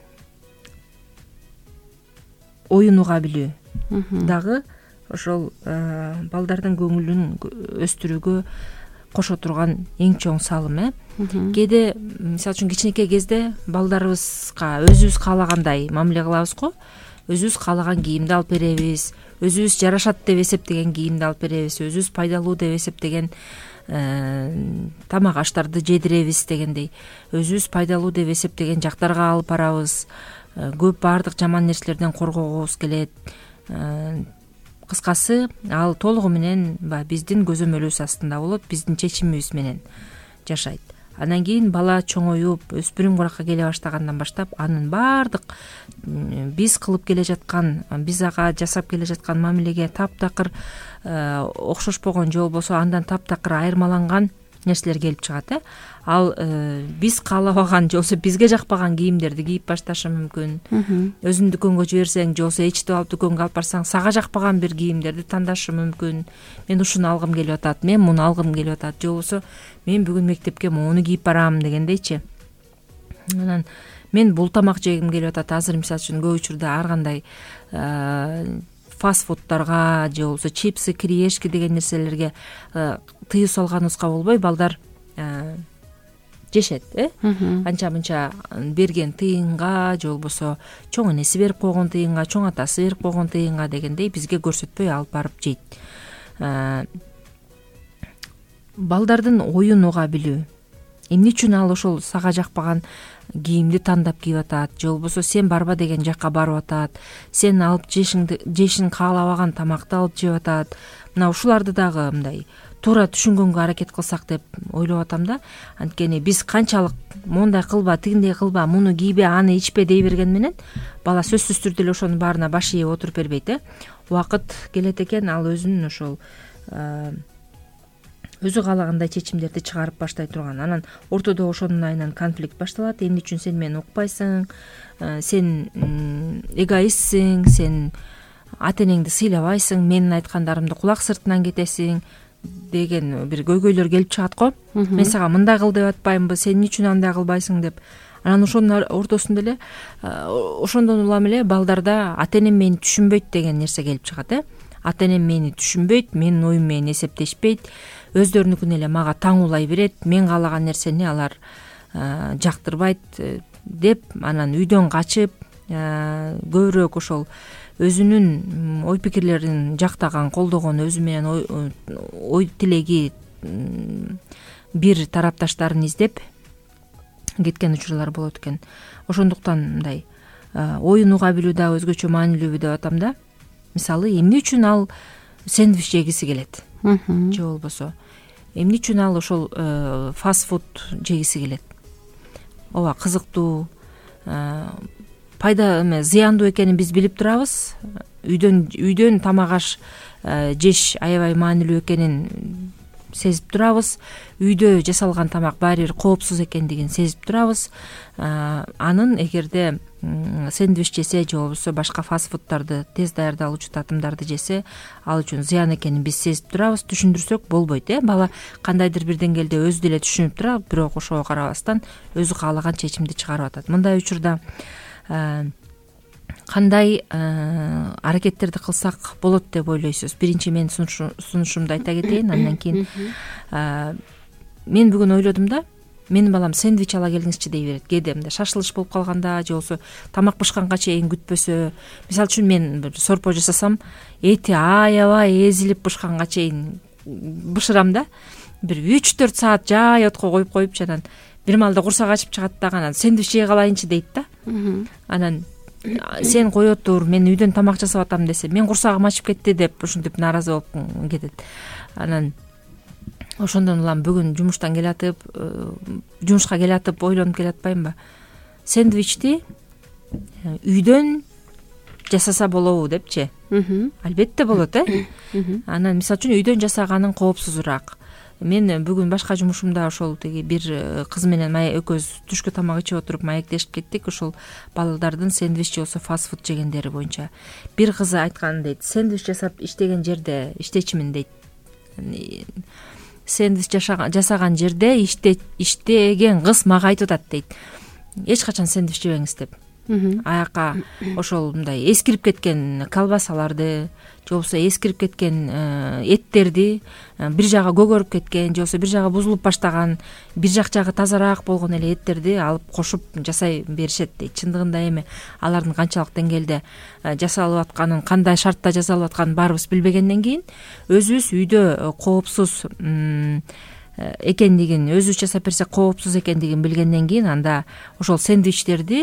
оюнуга билүү дагы ошол балдардын көңүлүн өстүрүүгө кошо турган эң чоң салым, э? Кээде, мисалы үчүн, кичинекей кезде балдарыбызга өзүбүз каалагандай мамиле кылабыз го. Өзүбүз каалаган кийимди алып беребиз, өзүбүз жарашат деп эсептеген кийимди алып беребиз, өзүбүз пайдалуу деп эсептеген тамак аштарды жедиребиз дегендей, өзүбүз пайдалуу деп эсептеген жактарга алып барабыз. Көп баардык жаман нерселерден коргогубуз келет. Кыскасы, ал толугу менен биздин көзөмөлүбүз астында болот, биздин чечимибиз менен жашайт. Андан кийин бала чоңоюп, өспүрүм куракка келе баштагандан баштап, анын баардык биз кылып келе жаткан, биз ага жасап келе жаткан мамилеге таптакыр окшошпогон, же болбосо андан таптакыр айырмаланган нерселер келип чыгат, э? Ал биз каалабаган, же болбосо бизге жакпаган кийимдерди кийип башташы мүмкүн. Өзүң дүкөнгө жиберсең, же болбосо эчтеп алып дүкөнгө алып барсаң, сага жакпаган бир кийимдерди тандашы мүмкүн. Мен ушуну алгым келип атат, мен муну алгым келип атат, же болбосо мен бүгүн мектепке муну кийип барам дегендейчи. Анан мен бул тамак жегим келип атат. Азыр мисалы үчүн көп учурда ар кандай фастфудтарга, же болбосо чипсы, кириешки деген нерселерге тыюу салганыбызга болбой, балдар жешет, э? Анча мынча берген тыйынга, же болбосо чоң энеси берип койгон тыйынга, чоң атасы берип койгон тыйынга дегендей бизге көрсөтпөй алып барып жейт. Балдардын оюнуга билүү. Эмне үчүн ал ошол сага жакпаган кийимди тандап кийип атат, же болбосо сен барба деген жакка барып атат, сен алып жешиңди жешин каалабаган тамакты алып жеп атат. Мына ушуларды дагы мындай туура түшүнгөнгө аракет кылсак деп ойлоп атам да. Анткени биз канчалык мондай кылба, тигиндей кылба, муну кийбе, аны ичпе дей берген менен бала сөзсүз түрдө эле ошонун баарына баш ийип отуруп бербейт. э Убакыт келет экен, ал өзүнүн ошол өзү каалагандай чечимдерди чыгарып баштай турган. Анан ортодо ошонун айынан конфликт башталат. Эмне үчүн сен мени укпайсың, сен эгоистсиң, сен ата энеңди сыйлабайсың, менин айткандарымды кулак сыртынан кетесиң деген бир көйгөйлөр келип чыгат го. Мен сага мындай кыл деп атпаймынбы, сен эмне үчүн андай кылбайсың деп. Анан ошонун ортосунда эле ошондон улам эле балдарда ата энем мени түшүнбөйт деген нерсе келип чыгат. э Ата энем мени түшүнбөйт, менин оюм менен эсептешпейт, өздөрүнүкүн эле мага таңуулай берет, мен каалаган нерсени алар жактырбайт деп анан үйдөн качып, көбүрөөк ошол өзүнүн ой пикирлерин жактаган, колдогон, өзү менен ой тилеги бир тарапташтарын издеп кеткен учурлар болот экен. Ошондуктан мындай оюн уга билүү да өзгөчө маанилүүбү деп атам да. Мисалы, эмне үчүн ал сэндвич жегиси келет, же болбосо эмне үчүн ал ошол фастфуд жегиси келет. Ооба, кызыктуу, пайда эме зыяндуу экенин биз билип турабыз. Үйдөн үйдөн тамак аш жеш аябай маанилүү экенин сезип турабыз. Үйдө жасалган тамак баары бир коопсуз экендигин сезип турабыз. Анын эгерде сэндвич жесе же болбосо башка фастфудтарды, тез даярдалуучу татымдарды жесе, ал үчүн зыян экенин биз сезип турабыз. Түшүндүрсөк болбойт. э Бала кандайдыр бир деңгээлде өзү деле түшүнүп турат, бирок ошого карабастан өзү каалаган чечимди чыгарып атат. Мындай учурда кандай аракеттерди кылсак болот деп ойлойсуз? Биринчи мен сунушумду айта кетейин, андан кийин мен бүгүн ойлодум да, менин балам сэндвич ала келиңизчи дей берет. Кээде мындай шашылыш болуп калганда же болбосо тамак бышканга чейин күтпөсө, мисалы үчүн мен бир сорпо жасасам, эти аябай эзилип бышканга чейин бышырам да. Бир үч төрт саат жай отко коюп коюпчу, анан бир маалда курсак ачып чыгат дагы, анан сэндвич жей калайынчы дейт да. Анан сен кое тур, мен үйдөн тамак жасап атам десе, мен курсагым ачып кетти деп ушинтип нааразы болуп кетет. Анан ошондон улам бүгүн жумуштан келатып, жумушка келатып ойлонуп келатпаймынбы? Сэндвичти үйдөн жасаса болобу депчи? Албетте болот, э? Анан мисалы үчүн үйдөн жасаганын коопсузураак. Мен бүгүн башка жумушумда ошол тиги бир кыз менен экөөбүз түшкү тамак ичип отуруп маектешип кеттик. Ошол балдардын сэндвич же болбосо фастфуд жегендери боюнча. Бир кызы айткан дейт, сэндвич жасап иштеген жерде иштечимин дейт. Сэндвич жасаган жерде иштеген кыз мага айтып атат дейт. Эч качан сэндвич жебеңиз деп. Аяка ошол мындай эскирип кеткен колбасаларды, же болбосо эскирип кеткен эттерди, бир жагы көгөрүп кеткен, же болбосо бир жагы бузулуп баштаган, бир жак жагы тазараак болгон эле эттерди алып кошуп жасай беришет дейт. Чындыгында эми алардын канчалык деңгээлде жасалып атканын, кандай шартта жасалып атканын баарыбыз билбегенден кийин өзүбүз үйдө коопсуз экендигин, өзүбүз жасап берсек коопсуз экендигин билгенден кийин анда ошол сэндвичтерди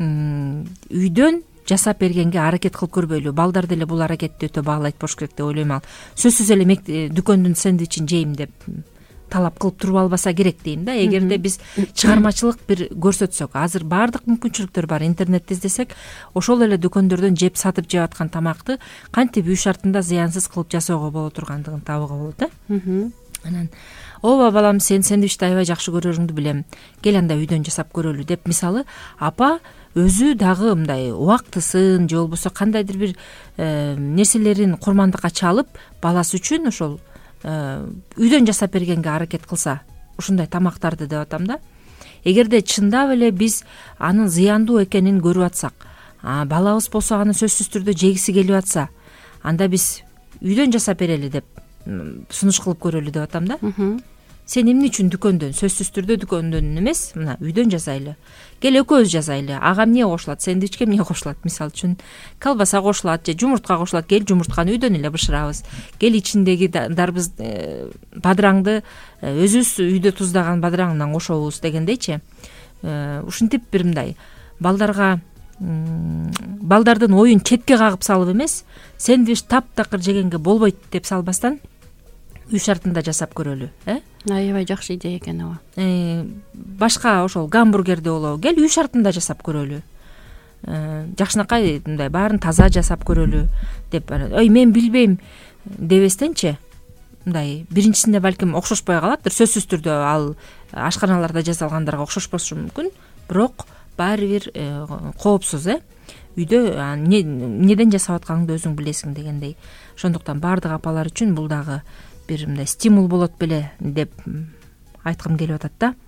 үйдөн жасап бергенге аракет кылып көрбөйлү. Балдар деле бул аракетти өтө баалайт болуш керек деп ойлойм. Ал сөзсүз эле дүкөндүн сэндвичин жейм деп талап кылып туруп албаса керек дейм да. Эгерде биз чыгармачылык бир көрсөтсөк, азыр баардык мүмкүнчүлүктөр бар. Интернетте издесек, ошол эле дүкөндөрдөн жеп сатып жеп аткан тамакты кантип үй шартында зыянсыз кылып жасоого боло тургандыгын табууга болот, э? Анан ооба балам, сен сэндвичти аябай жакшы көрөрүңдү билем. Кел анда үйдөн жасап көрөлү деп, мисалы, апа өзү дагы мындай убактысын же болбосо кандайдыр бир нерселерин курмандыкка чалып, баласы үчүн ошол үйдөн жасап бергенге аракет кылса, ушундай тамактарды деп атам да. Эгерде чындап эле биз анын зыяндуу экенин көрүп атсак, балабыз болсо аны сөзсүз түрдө жегиси келип атса, анда биз үйдөн жасап берели деп сунуш кылып көрөлү деп атам да. Сен эмне үчүн дүкөндөн, сөзсүз түрдө дүкөндөн эмес, мына үйдөн жасайлы. Кел экөөбүз жасайлы. Ага эмне кошулат? Сэндвичке эмне кошулат? Мисалы үчүн колбаса кошулат же жумуртка кошулат. Кел жумуртканы үйдөн эле бышырабыз. Кел ичиндеги дарбыз бадыраңды өзүбүз үйдө туздаган бадыраңдан кошобуз дегендейчи. Ушинтип бир мындай балдарга балдардын оюн четке кагып салып эмес, сэндвич таптакыр жегенге болбойт деп салбастан, үй шартында жасап көрөлү. э аябай жакшы идея экен. ооба башка ошол гамбургерди болобу кел үй шартында жасап көрөлү, жакшынакай мындай баарын таза жасап көрөлү деп, ой мен билбейм дебестенчи, мындай биринчисинде балким окшошпой калаттыр. Сөзсүз түрдө ал ашканаларда жасалгандарга окшошпошу мүмкүн, бирок баары бир коопсуз. э үйдө эмнеден жасап атканыңды өзүң билесиң дегендей. Ошондуктан баардык апалар үчүн бул дагы бир мындай стимул болот беле деп айткым келип атат да.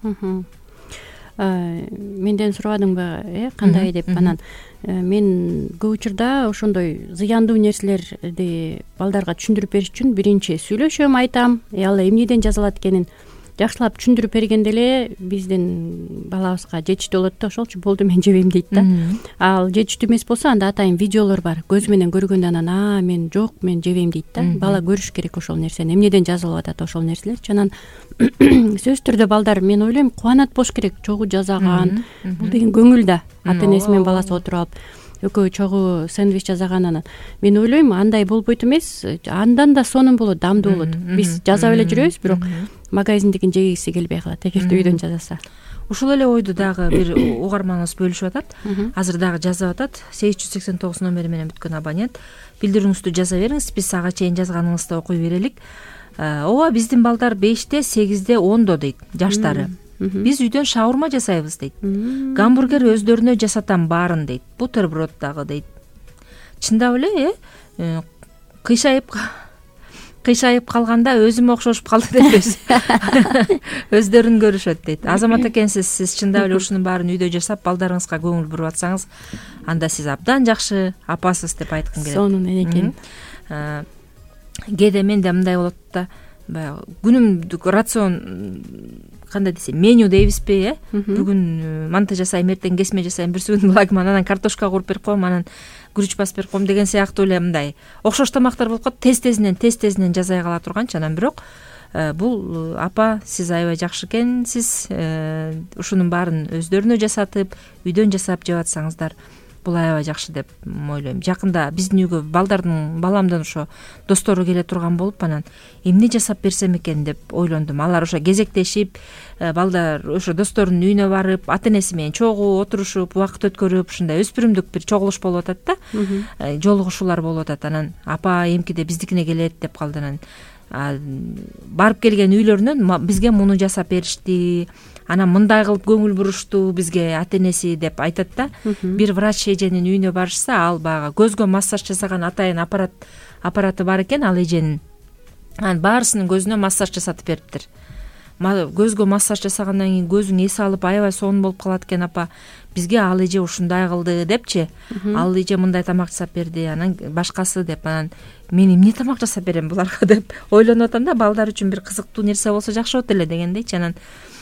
Менден сурабадыңбы э кандай деп? Анан мен көп учурда ошондой зыяндуу нерселерди балдарга түшүндүрүп бериш үчүн биринчи сүйлөшөм, айтам, ал эмнеден жасалат экенин жакшылап түшүндүрүп бергенде эле биздин балабызга жетиштүү болот да, ошолчу болду мен жебейм дейт да. Ал жетиштүү эмес болсо анда атайын видеолор бар, көзү менен көргөндө анан а мен жок мен жебейм дейт да. Бала көрүш керек ошол нерсени, эмнеден жасалып атат ошол нерселерчи. Анан сөзсүз түрдө балдар, мен ойлойм, кубанат болуш керек, чогуу жасаган. Бул деген көңүл да, ата энеси менен баласы отуруп алып экөө чогуу сэндвич жасаган. Анан мен ойлойм, андай болбойт эмес, андан да сонун болот, дамдуу болот. Биз жасап эле жүрөбүз, бирок магазиндикин жегиси келбей калат эгерде үйдөн жасаса. Ушул эле ойду дагы бир угарманыбыз бөлүшүп атат. Азыр дагы жазып атат. сегиз жүз сексен тогуз номери менен бүткөн абонент. Билдирүүңүздү жаза бериңиз, биз ага чейин жазганыңызды окуй берелик. Ооба, биздин балдар беште, сегизде, ондо дейт, жаштары. Биз үйдөн шаурма жасайбыз дейт. Гамбургер өздөрүнө жасатам баарын дейт. Бутерброд дагы дейт. Чындап эле, э, кыйшайып кыйшайып калганда өзүмө окшошуп калды деп өздөрүн көрүшөт дейт. Азамат экенсиз, сиз чындап эле ушунун баарын үйдө жасап балдарыңызга көңүл буруп атсаңыз, анда сиз абдан жакшы апасыз деп айткым келет. Сонун экен. Кээде менде мындай болот да, баягы күнүмдүк рацион, кандай десем, меню дейбизби, э? Бүгүн манты жасайм, эртең кесме жасайм, бирсүгүн лагман, анан картошка кууруп берип коем, анан күрүч басып берип коем деген сыяктуу эле мындай окшош тамактар болуп калат. Тез-тезинен, тез-тезинен жасай кала турганчы. Анан бирок бул апа, сиз аябай жакшы экенсиз. Ушунун баарын өздөрүнө жасатып, үйдөн жасап жеп атсаңыздар, бул аябай жакшы деп ойлойм. Жакында биздин үйгө балдардын баламдын ошо достору келе турган болуп, анан эмне жасап берсем экен деп ойлондум. Алар ошо кезектешип, балдар ошо досторунун үйүнө барып, ата энеси менен чогуу отурушуп, убакыт өткөрүп, ушундай өспүрүмдүк бир чогулуш болуп атат да, жолугушуулар болуп атат. Анан апа эмкиде биздикине келет деп калды. Анан барып келген үйлөрүнөн бизге муну жасап беришти, анан мындай кылып көңүл бурушту бизге ата энеси деп айтат да. Бир врач эженин үйүнө барышса, ал баягы көзгө массаж жасаган атайын аппарат аппараты бар экен ал эженин. Анан баарысынын көзүнө массаж жасатып бериптир. Көзгө массаж жасагандан кийин көзүң эс алып аябай сонун болуп калат экен апа. Бизге ал эже ушундай кылды депчи. Ал эже мындай тамак жасап берди, анан башкасы деп. Анан мен эмне тамак жасап берем буларга деп ойлонуп атам да. Балдар үчүн бир кызыктуу нерсе болсо жакшы болот эле дегендейчи. Анан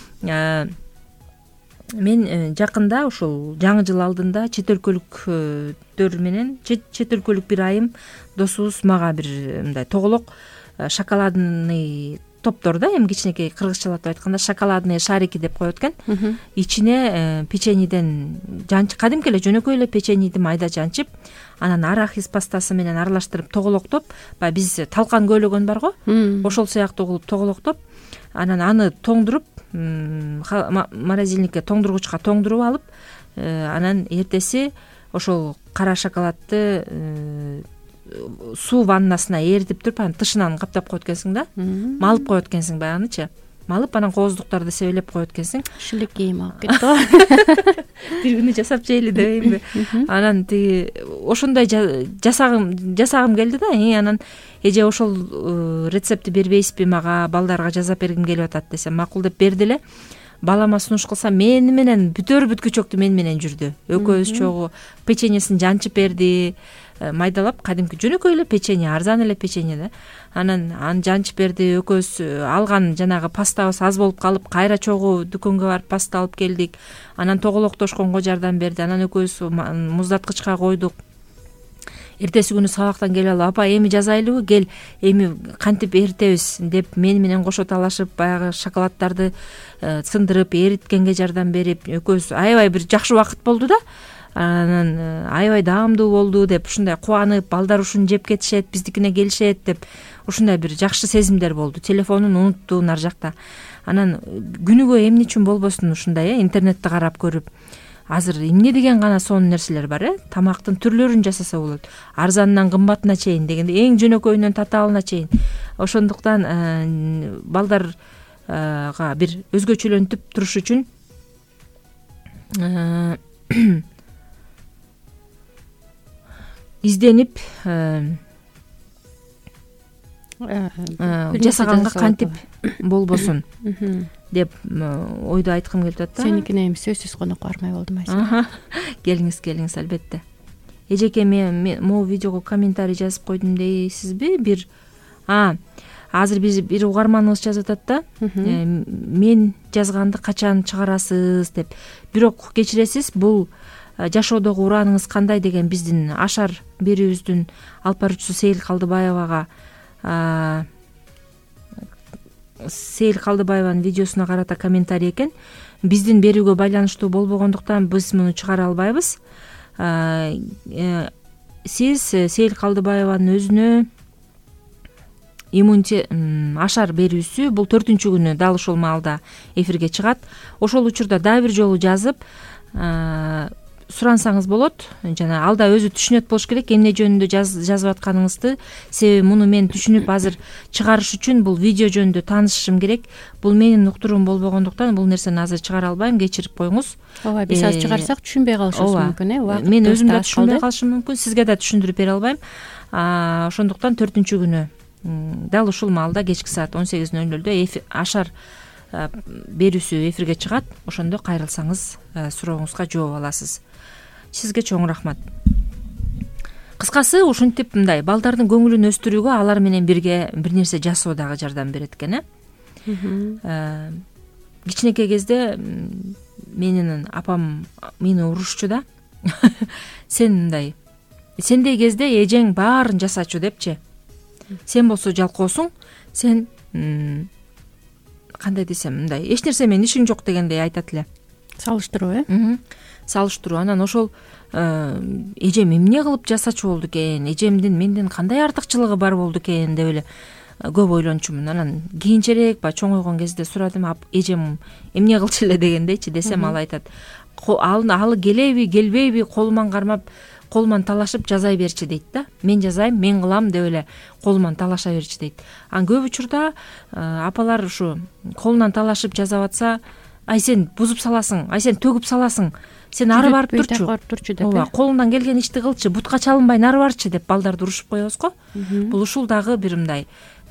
мен жакында ушул жаңы жыл алдында чет өлкөлүктөр менен чет өлкөлүк бир айым досубуз мага бир мындай тоголок шоколадный топтор да, эми кичинекей кыргызчалатып айтканда шоколадные шарики деп коет экен. Ичине печеньеден жанчы, кадимки эле жөнөкөй эле печеньеди майда жанчып, анан арахис пастасы менен аралаштырып тоголоктоп, баягы биз талкан көйлөгөн барго, ошол сыяктуу кылып тоголоктоп, анан аны тоңдуруп, морозильникке тоңдургучка тоңдуруп алып, анан эртеси ошол кара шоколадты суу ваннасына эритип туруп, анан тышынан каптап коет экенсиң да, малып коет экенсиң баягынычы. Малып, анан кооздуктарды себелеп коет экенсиң. Шилекейим алып кетти. Бир күнү жасап жейли деймби. Анан тиги ошондой жасагым жасагым келди да. Анан эже ошол рецептти бербейсизби мага, балдарга жазап бергим келип атат десем, макул деп берди эле. Балама сунуш кылсам, мени менен бүтөр бүткүчөктү мен менен жүрдү. Экөөбүз чогуу печеньесин жанчып берди, майдалап, кадимки жөнөкөй эле печенье, арзан эле печенье да. Анан аны жанчып берди, экөөбүз алган жанагы пастабыз аз болуп калып, кайра чогуу дүкөнгө барып паста алып келдик. Анан тоголоктошконго жардам берди. Анан экөөбүз муздаткычка койдук. Эртеси күнү сабактан келип алып, апа эми жазайлыбы, кел эми кантип эритебиз деп мени менен кошо талашып, баягы шоколаддарды сындырып, эриткенге жардам берип, экөөбүз аябай бир жакшы убакыт болду да. анан аябай даамдуу болду деп ушундай кубанып, балдар ушуну жеп кетишет, биздикине келишет деп ушундай бир жакшы сезимдер болду. Телефонун унутту нар жакта. Анан күнүгө эмне үчүн болбосун ушундай э интернетти карап көрүп, азыр эмне деген гана сонун нерселер бар э тамактын түрлөрүн жасаса болот. Арзанынан кымбатына чейин дегенде эң жөнөкөйүнөн татаалына чейин. Ошондуктан балдарга бир өзгөчөлөнтүп туруш үчүн изденип жасаганга кантип болбосун деп ойду айткым келип атат да. Сеникине эми сөзсүз конок бармай болдум айса. Келиңиз, келиңиз, албетте. Эжеке, мен могу видеого комментарий жазып койдум дейсизби? Бир а азыр биз бир угарманыбыз жазып атат да. Мен жазганды качан чыгарасыз деп. Бирок кечиресиз, бул жашоодогу урааныңыз кандай деген биздин Ашар берүүбүздүн алып баруучусу Сейил Калдыбаевага Сейил Калдыбаеванын видеосуна карата комментарий экен. Биздин берүүгө байланыштуу болбогондуктан биз муну чыгара албайбыз. Сиз Сейил Калдыбаеванын өзүнө иммунитет Ашар берүүсү бул төртүнчү күнү дал ушул маалда эфирге чыгат. Ошол учурда дагы бир жолу жазып сурансаңыз болот. Жана ал да өзү түшүнөт болуш керек эмне жөнүндө жазып атканыңызды. Себеби муну мен түшүнүп азыр чыгарыш үчүн бул видео жөнүндө таанышышым керек. Бул менин уктуруум болбогондуктан бул нерсени азыр чыгара албайм, кечирип коюңуз. Ооба, биз азыр чыгарсак түшүнбөй калышыбыз мүмкүн э. Мен өзүм да түшүнбөй калышым мүмкүн, сизге да түшүндүрүп бере албайм. Ошондуктан төртүнчү күнү дал ушул маалда кечки саат он сегиз ноль нолдо Ашар берүүсү эфирге чыгат. Ошондо кайрылсаңыз сурооңузга жооп аласыз. Сизге чоң рахмат. Кыскасы ушинтип мындай балдардын көңүлүн өстүрүүгө алар менен бирге бир нерсе жасоо дагы жардам берет экен э. Кичинекей кезде менин апам мени урушчу да. Сен мындай, сендей кезде эжең баарын жасачу депчи. Сен болсо жалкоосуң, сен кандай десем мындай, эч нерсе менен ишиң жок дегендей айтат эле. Салыштыруу э? Салыштыруу. Анан ошол эжем эмне кылып жасачу болду экен, эжемдин менден кандай артыкчылыгы бар болду экен деп эле көп ойлончумун. Анан кийинчерээк ба чоңойгон кезде сурадым, эжем эмне кылчу эле дегендейчи десем, ал айтат, алы келеби, келбейби колуман кармап, колуман талашып жазай берчи дейт да. Мен жазайм, мен кылам деп эле колуман талаша берчи дейт. Анан көп учурда апалар ушу колунан талашып жазап атса, ай сен бузуп саласың, ай сен төгүп саласың, сен ары барып турчу деп. Ооба, колуңдан келген ишти кылчы, бутка чалынбай нары барчы деп балдарды урушуп коебуз го. Бул ушул дагы бир мындай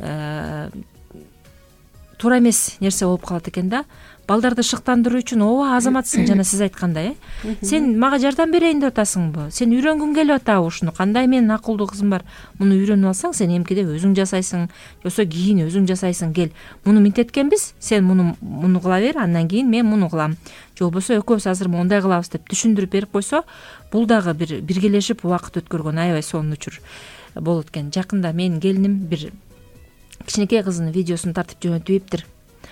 туура эмес нерсе болуп калат экен да. Балдарды шыктандыруу үчүн ооба азаматсың, жана сиз айткандай э. Сен мага жардам берейин деп атасыңбы? Сен үйрөнгүң келип атабы ушуну? Кандай менин акылдуу кызым бар? Муну үйрөнүп алсаң, сен эмкиде өзүң жасайсың, жоксо кийин өзүң жасайсың. Кел, муну минтеткенбиз, сен муну муну кыла бер, андан кийин мен муну кылам. Же болбосо экөөбүз азыр мондай кылабыз деп түшүндүрүп берип койсо, бул дагы бир биргелешип убакыт өткөргөн аябай сонун учур болот экен. Жакында менин келиним бир кичинекей кызынын видеосун тартып жөнөтүптүр.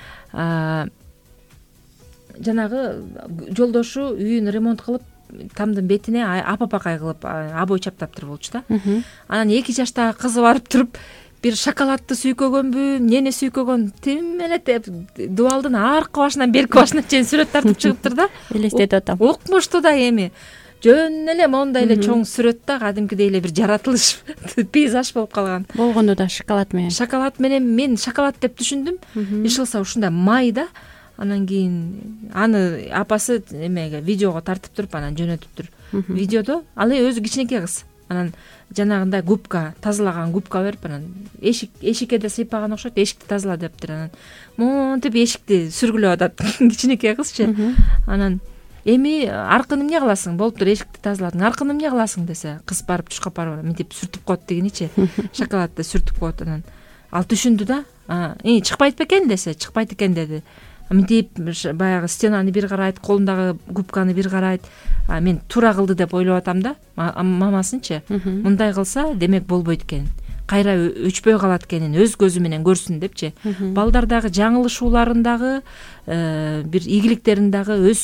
Жанагы жолдошу үйүн ремонт кылып, тамдын бетине апапакай кылып обой чаптаптыр болчу да. Анан эки жаштагы кызы барып туруп, бир шоколадты сүйкөгөнбү, эмнени сүйкөгөн, тим эле дубалдын аркы башынан берки башына чейин сүрөт тартып чыгыптыр да. Элестетип атам. Укмуштуу да эми. Жөн эле мондай эле чоң сүрөт да, кадимкидей эле бир жаратылыш, пейзаж болуп калган. Болгону да шоколад менен. Шоколад менен, мен шоколад деп түшүндүм. Иш кылса ушундай май да. Анан кийин аны апасы эмеге видеого тартып туруп анан жөнөтүптүр. Видеодо ал өзү кичинекей кыз. Анан жанагындай губка, тазалаган губка берип, анан эшик эшикке да сыйпаган окшойт, эшикти тазала дептир. Анан монтип эшикти сүргүлөп атат кичинекей кызчы. Анан эми аркын эмне кыласың? Болуптур, эшикти тазаладың. Аркын эмне кыласың десе, кыз барып тушкап барып мынтип сүртүп коет дегеничи. Шоколадты сүртүп коет. Анан ал түшүндү да. И чыкпайт бекен десе, чыкпайт экен деди. Мынтип баягы стенаны бир карайт, колундагы губканы бир карайт. Мен туура кылды деп ойлоп атам да. Мамасынчы. Мындай кылса, демек болбойт экен. Кайра өчпөй калат экенин өз көзү менен көрсүн депчи. Балдар дагы жаңылышууларын дагы, бир ийгиликтерин дагы өз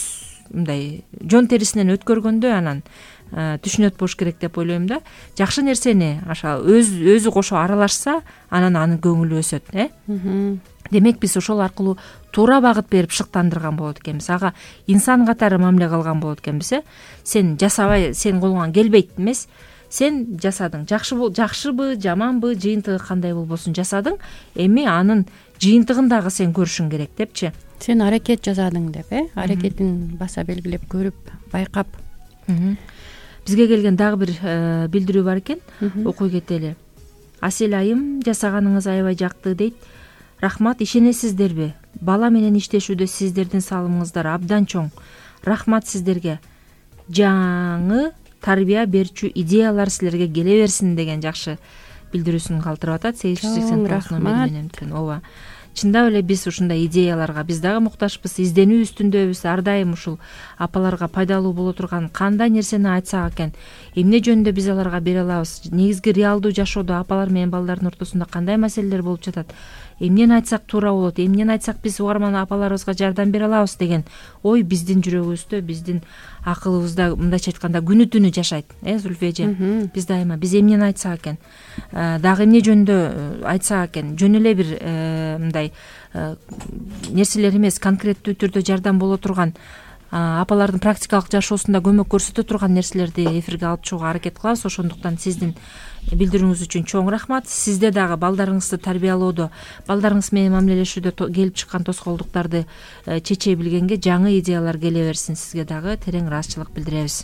мындай жон терисинен өткөргөндө анан түшүнөт болуш керек деп ойлойм да. Жакшы нерсени аша өз өзү кошо аралашса, анан анын көңүлү өсөт, э? Демек биз ошол аркылуу туура багыт берип шыктандырган болот экенбиз. Ага инсан катары мамиле кылган болот экенбиз, э? Сен жасабай, сен колуңан келбейт эмес. Сен жасадың. Жакшы бул, жакшыбы, жаманбы, жыйынтыгы кандай болбосун жасадың. Эми анын жыйынтыгын дагы сен көрүшүң керек депчи. Сен аракет жасадың деп, э? Аракетин баса белгилеп, көрүп, байкап. Бизге келген дагы бир билдирүү бар экен. Окуй кетели. Асел айым, жасаганыңыз аябай жакты дейт. Рахмат, ишенесиздерби? Бала менен иштешүүдө сиздердин салымыңыздар абдан чоң. Рахмат сиздерге. Жаңы тарбия берчү идеялар силерге келе берсин деген жакшы билдирүүсүн калтырып атат. сегиз жүз сексен тогуз номери менен. Ооба. Чындап эле биз ушундай идеяларга биз дагы муктажбыз, изденүү үстүндөбүз. Ар дайым ушул апаларга пайдалуу боло турган кандай нерсени айтсак экен, эмне жөнүндө биз аларга бере алабыз? Негизги реалдуу жашоодо апалар менен балдардын ортосунда кандай маселелер болуп жатат? Эмнени айтсак туура болот? Эмнени айтсак биз угарман апаларыбызга жардам бере алабыз деген ой биздин жүрөгүбүздө, биздин акылыбызда мындайча айтканда күнү түнү жашайт, э, Зульфия эже? Биз дайыма биз эмнени айтсак экен, дагы эмне жөнүндө айтсак экен, жөн эле бир мындай нерселер эмес, конкреттүү түрдө жардам боло турган, апалардын практикалык жашоосунда көмөк көрсөтө турган нерселерди эфирге алып чыгууга аракет кылабыз. Ошондуктан сиздин билдирүүңүз үчүн чоң рахмат. Сизде дагы балдарыңызды тарбиялоодо, балдарыңыз менен мамилелешүүдө келип чыккан тоскоолдуктарды чече билгенге жаңы идеялар келе берсин. Сизге дагы терең ыраазычылык билдиребиз.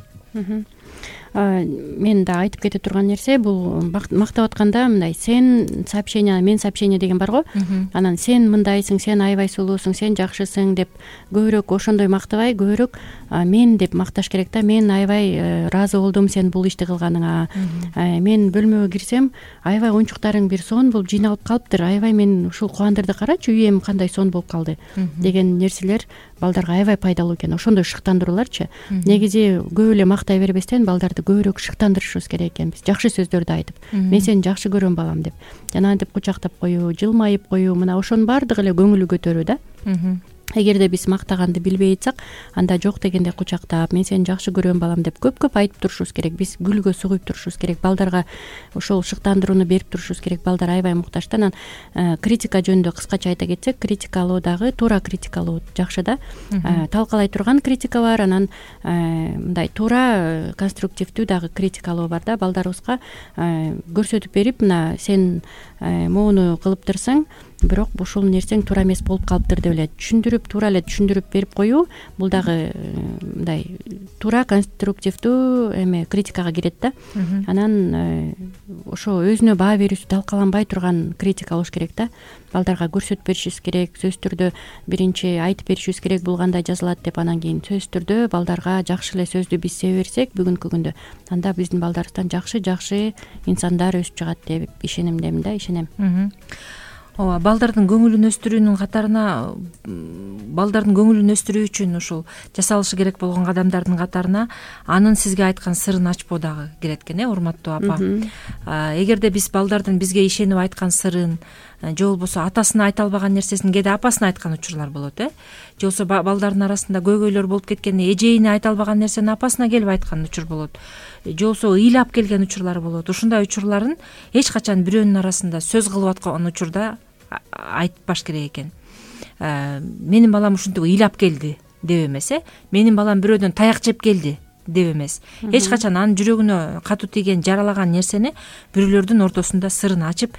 Мен да айтып кете турган нерсе бул мактап атканда мындай сен сообщение, мен сообщение деген бар го. Анан сен мындайсың, сен аябай сулуусуң, сен жакшысың деп көбүрөөк ошондой мактабай, көбүрөөк мен деп макташ керек да. Мен аябай ыраазы болдум сен бул ишти кылганыңа. Мен бөлмөгө кирсем, аябай оюнчуктарың бир сон болуп жыйналып калыптыр. Аябай мен ушул кубандырды карачы, үйөм кандай сон болуп калды деген нерселер балдарга аябай пайдалуу экен. Ошондой шыктандырууларчы. Негизи көп эле мактай бербестен балдарды көбүрөөк шыктандырышыбыз керек экенбиз. Жакшы сөздөрдү айтып, мен сени жакшы көрөм балам деп, жанагынтип кучактап коюу, жылмайып коюу, мына ошонун баардыгы эле көңүлү көтөрүү да. Эгерде биз мактаганды билбей айтсак, анда жок дегенде кучактап, мен сени жакшы көрөм балам деп көп-көп айтып турушубуз керек. Биз гүлгө сугуйп турушубуз керек. Балдарга ошол шыктандырууну берип турушубуз керек. Балдар аябай муктаж. Анан критика жөнүндө кыскача айта кетсек, критикалоо дагы туура критикалоо жакшы да. Талкалай турган критика бар, анан мындай туура конструктивдүү дагы критикалоо бар да. Балдарыбызга көрсөтүп берип, мына сен моуну кылыптырсың, бирок ушул нерсең туура эмес болуп калыптыр деп эле түшүндүрүп, туура эле түшүндүрүп берип коюу, бул дагы мындай туура конструктивдүү эме критикага кирет да. Анан ошо өзүнө баа берүүсү талкаланбай турган критика болуш керек да. Балдарга көрсөтүп беришибиз керек, сөзсүз түрдө биринчи айтып беришибиз керек, бул кандай жазылат деп, анан кийин сөзсүз түрдө балдарга жакшы эле сөздү биз себе берсек бүгүнкү күндө, анда биздин балдарыбыздан жакшы жакшы инсандар өсүп чыгат деп ишенимдемин да, ишенем. Ооба, балдардын көңүлүн өстүрүүнүн катарына, балдардын көңүлүн өстүрүү үчүн ушул жасалышы керек болгон кадамдардын катарына анын сизге айткан сырын ачпоо дагы кирет экен, э, урматтуу апа. Эгерде биз балдардын бизге ишенип айткан сырын, же болбосо атасына айта албаган нерсесин кээде апасына айткан учурлар болот, э. Же болбосо балдардын арасында көйгөйлөр болуп кеткенде эжейине айта албаган нерсени апасына келип айткан учур болот. Же болбосо ыйлап келген учурлар болот. Ушундай учурларын эч качан бирөөнүн арасында сөз кылып аткан учурда айтпаш керек экен. Менин балам ушинтип ыйлап келди деп эмес, э. Менин балам бирөөдөн таяк жеп келди деп эмес. Эч качан анын жүрөгүнө катуу тийген, жаралаган нерсени бирөөлөрдүн ортосунда сырын ачып,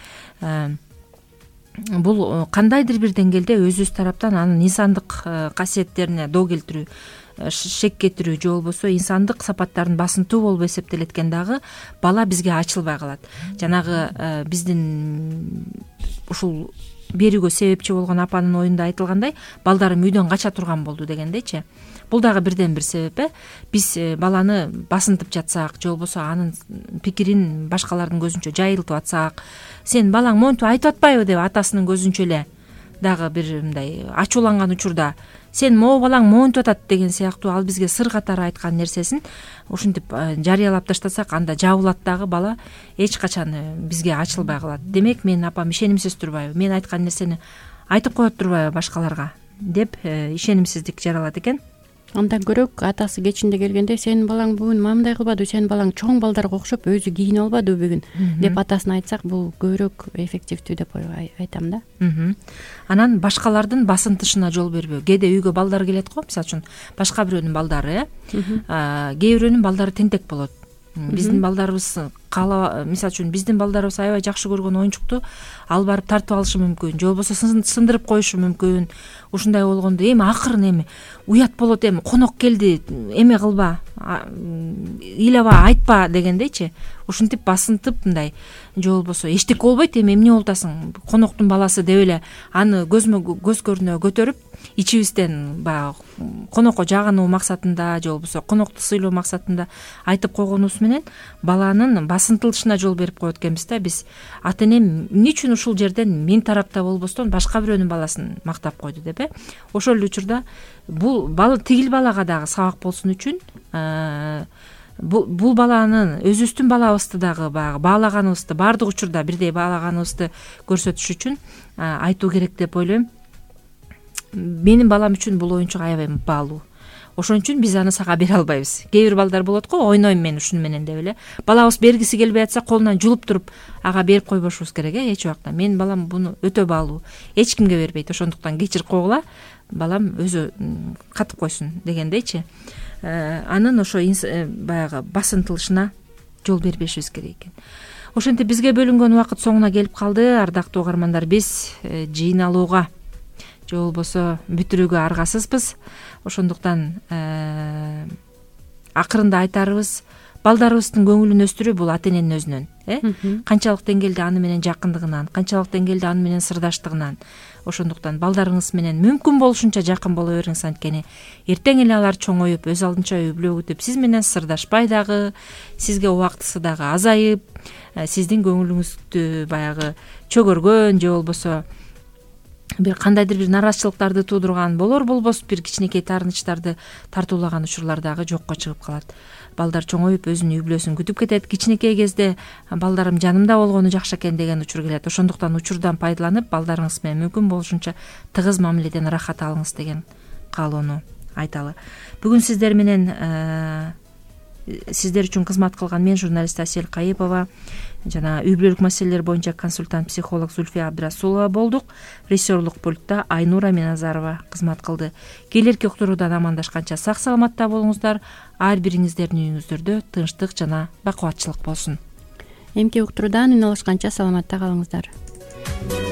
бул кандайдыр бир деңгээлде өзүбүз тараптан анын инсандык касиеттерине доо келтирүү, шек кетирүү, же болбосо инсандык сапаттарын басынтуу болуп эсептелет экен дагы бала бизге ачылбай калат. Жанагы биздин ушул берүүгө себепчи болгон апанын оюнда айтылгандай, балдарым үйдөн кача турган болду дегендейчи. Бул дагы бирден бир себеп, э. Биз баланы басынтып жатсак, же болбосо анын пикирин башкалардын көзүнчө жайылтып атсак, сен балаң монтип айтып атпайбы деп атасынын көзүнчө эле дагы бир мындай ачууланган учурда сен могу балаң монтип атат деген сыяктуу ал бизге сыр катары айткан нерсесин ушинтип жарыялап таштасак, анда жабылат дагы бала, эч качан бизге ачылбай калат. Демек менин апам ишенимсиз турбайбы, мен айткан нерсени айтып коет турбайбы башкаларга деп ишенимсиздик жаралат экен. андан көрөк атасы кечинде келгенде сенин балаң бүгүн мындай кылбадыбы, сенин балаң чоң балдарга окшоп өзү кийинип албадыбы бүгүн деп атасына айтсак, бул көбүрөөк эффективдүү деп айтам да. Анан башкалардын басынтышына жол бербөө. Кээде үйгө балдар келет го, мисалы үчүн башка бирөөнүн бaldары, э кээ бирөөнүн балдары тентек болот. Биздин балдарыбыз кала, мисалы үчүн биздин балдарыбыз аябай жакшы көргөн оюнчукту ал барып тартып алышы мүмкүн, же болбосо сындырып коюшу мүмкүн. Ушундай болгондо эми акырын эми уят болот, эми конок келди, эме кылба, ыйлаба, айтпа дегендейчи. Ушинтип басынтып мындай, же болбосо эчтеке болбойт, эми эмне болтасың, коноктун баласы деп эле аны көзмө көз көрүнө көтөрүп, ичибизден баягы конокко жагынуу максатында же болбосо конокту сыйлоо максатында айтып койгонубуз менен баланын басынтылышына жол берип коет экенбиз да. Биз ата энем эмне үчүн ушул жерден мен тарапта болбостон башка бирөөнүн баласын мактап койду деп э. Ошол эле учурда бул бала тигил балага дагы сабак болсун үчүн бул баланын өзүбүздүн балабызды дагы баягы баалаганыбызды, баардык учурда бирдей баалаганыбызды көрсөтүш үчүн айтуу керек деп ойлойм. Менин балам үчүн бул оюнчук аябай баалуу. Ошон үчүн биз аны сага бере албайбыз. Кээ бир балдар болот го, ойнойм мен ушуну менен деп эле. Балабыз бергиси келбей атса, колунан жулуп туруп ага берип койбошубуз керек э, эч убакта. Менин балам буну өтө баалуу. Эч кимге бербейт. Ошондуктан кечирип койгула, балам өзү катып койсун дегендейчи. Анын ошо баягы басынтылышына жол бербешибиз керек экен. Ошентип бизге бөлүнгөн убакыт соңуна келип калды. Ардактуу угармандар, биз жыйналууга же болбосо бүтүрүүгө аргасызбыз. Ошондуктан акырында айтарыбыз, балдарыбыздын көңүлүн өстүрүү бул ата эненин өзүнөн, э? Канчалык деңгээлде аны менен жакындыгынан, канчалык деңгээлде аны менен сырдаштыгынан. Ошондуктан балдарыңыз менен мүмкүн болушунча жакын боло бериңиз, анткени эртең эле алар чоңоюп, өз алдынча үй бүлө күтүп, сиз менен сырдашпай дагы, сизге убактысы дагы азайып, сиздин көңүлүңүздү баягы чөгөргөн же болбосо бир кандайдыр бир нараазычылыктарды туудурган, болор болбос бир кичинекей таарынычтарды тартуулаган учурлар дагы жокко чыгып калат. Балдар чоңоюп өзүнүн үй бүлөсүн күтүп кетет. Кичинекей кезде балдарым жанымда болгону жакшы экен деген учур келет. Ошондуктан учурдан пайдаланып, балдарыңыз менен мүмкүн болушунча тыгыз мамиледен ырахат алыңыз деген каалоону айталы. Бүгүн сиздер менен сиздер үчүн кызмат кылган мен журналист Асель Кайыпова жана үй бүлөлүк маселелер боюнча консультант психолог Зульфия Абдрасулова болдук. Режиссерлук пультта Айнура Миназарова кызмат кылды. Келерки уктуруудан амандашканча сак саламатта болуңуздар. Ар бириңиздердин үйүңүздөрдө тынчтык жана бакубатчылык болсун. Эмки уктуруудан үн алышканча саламатта калыңыздар.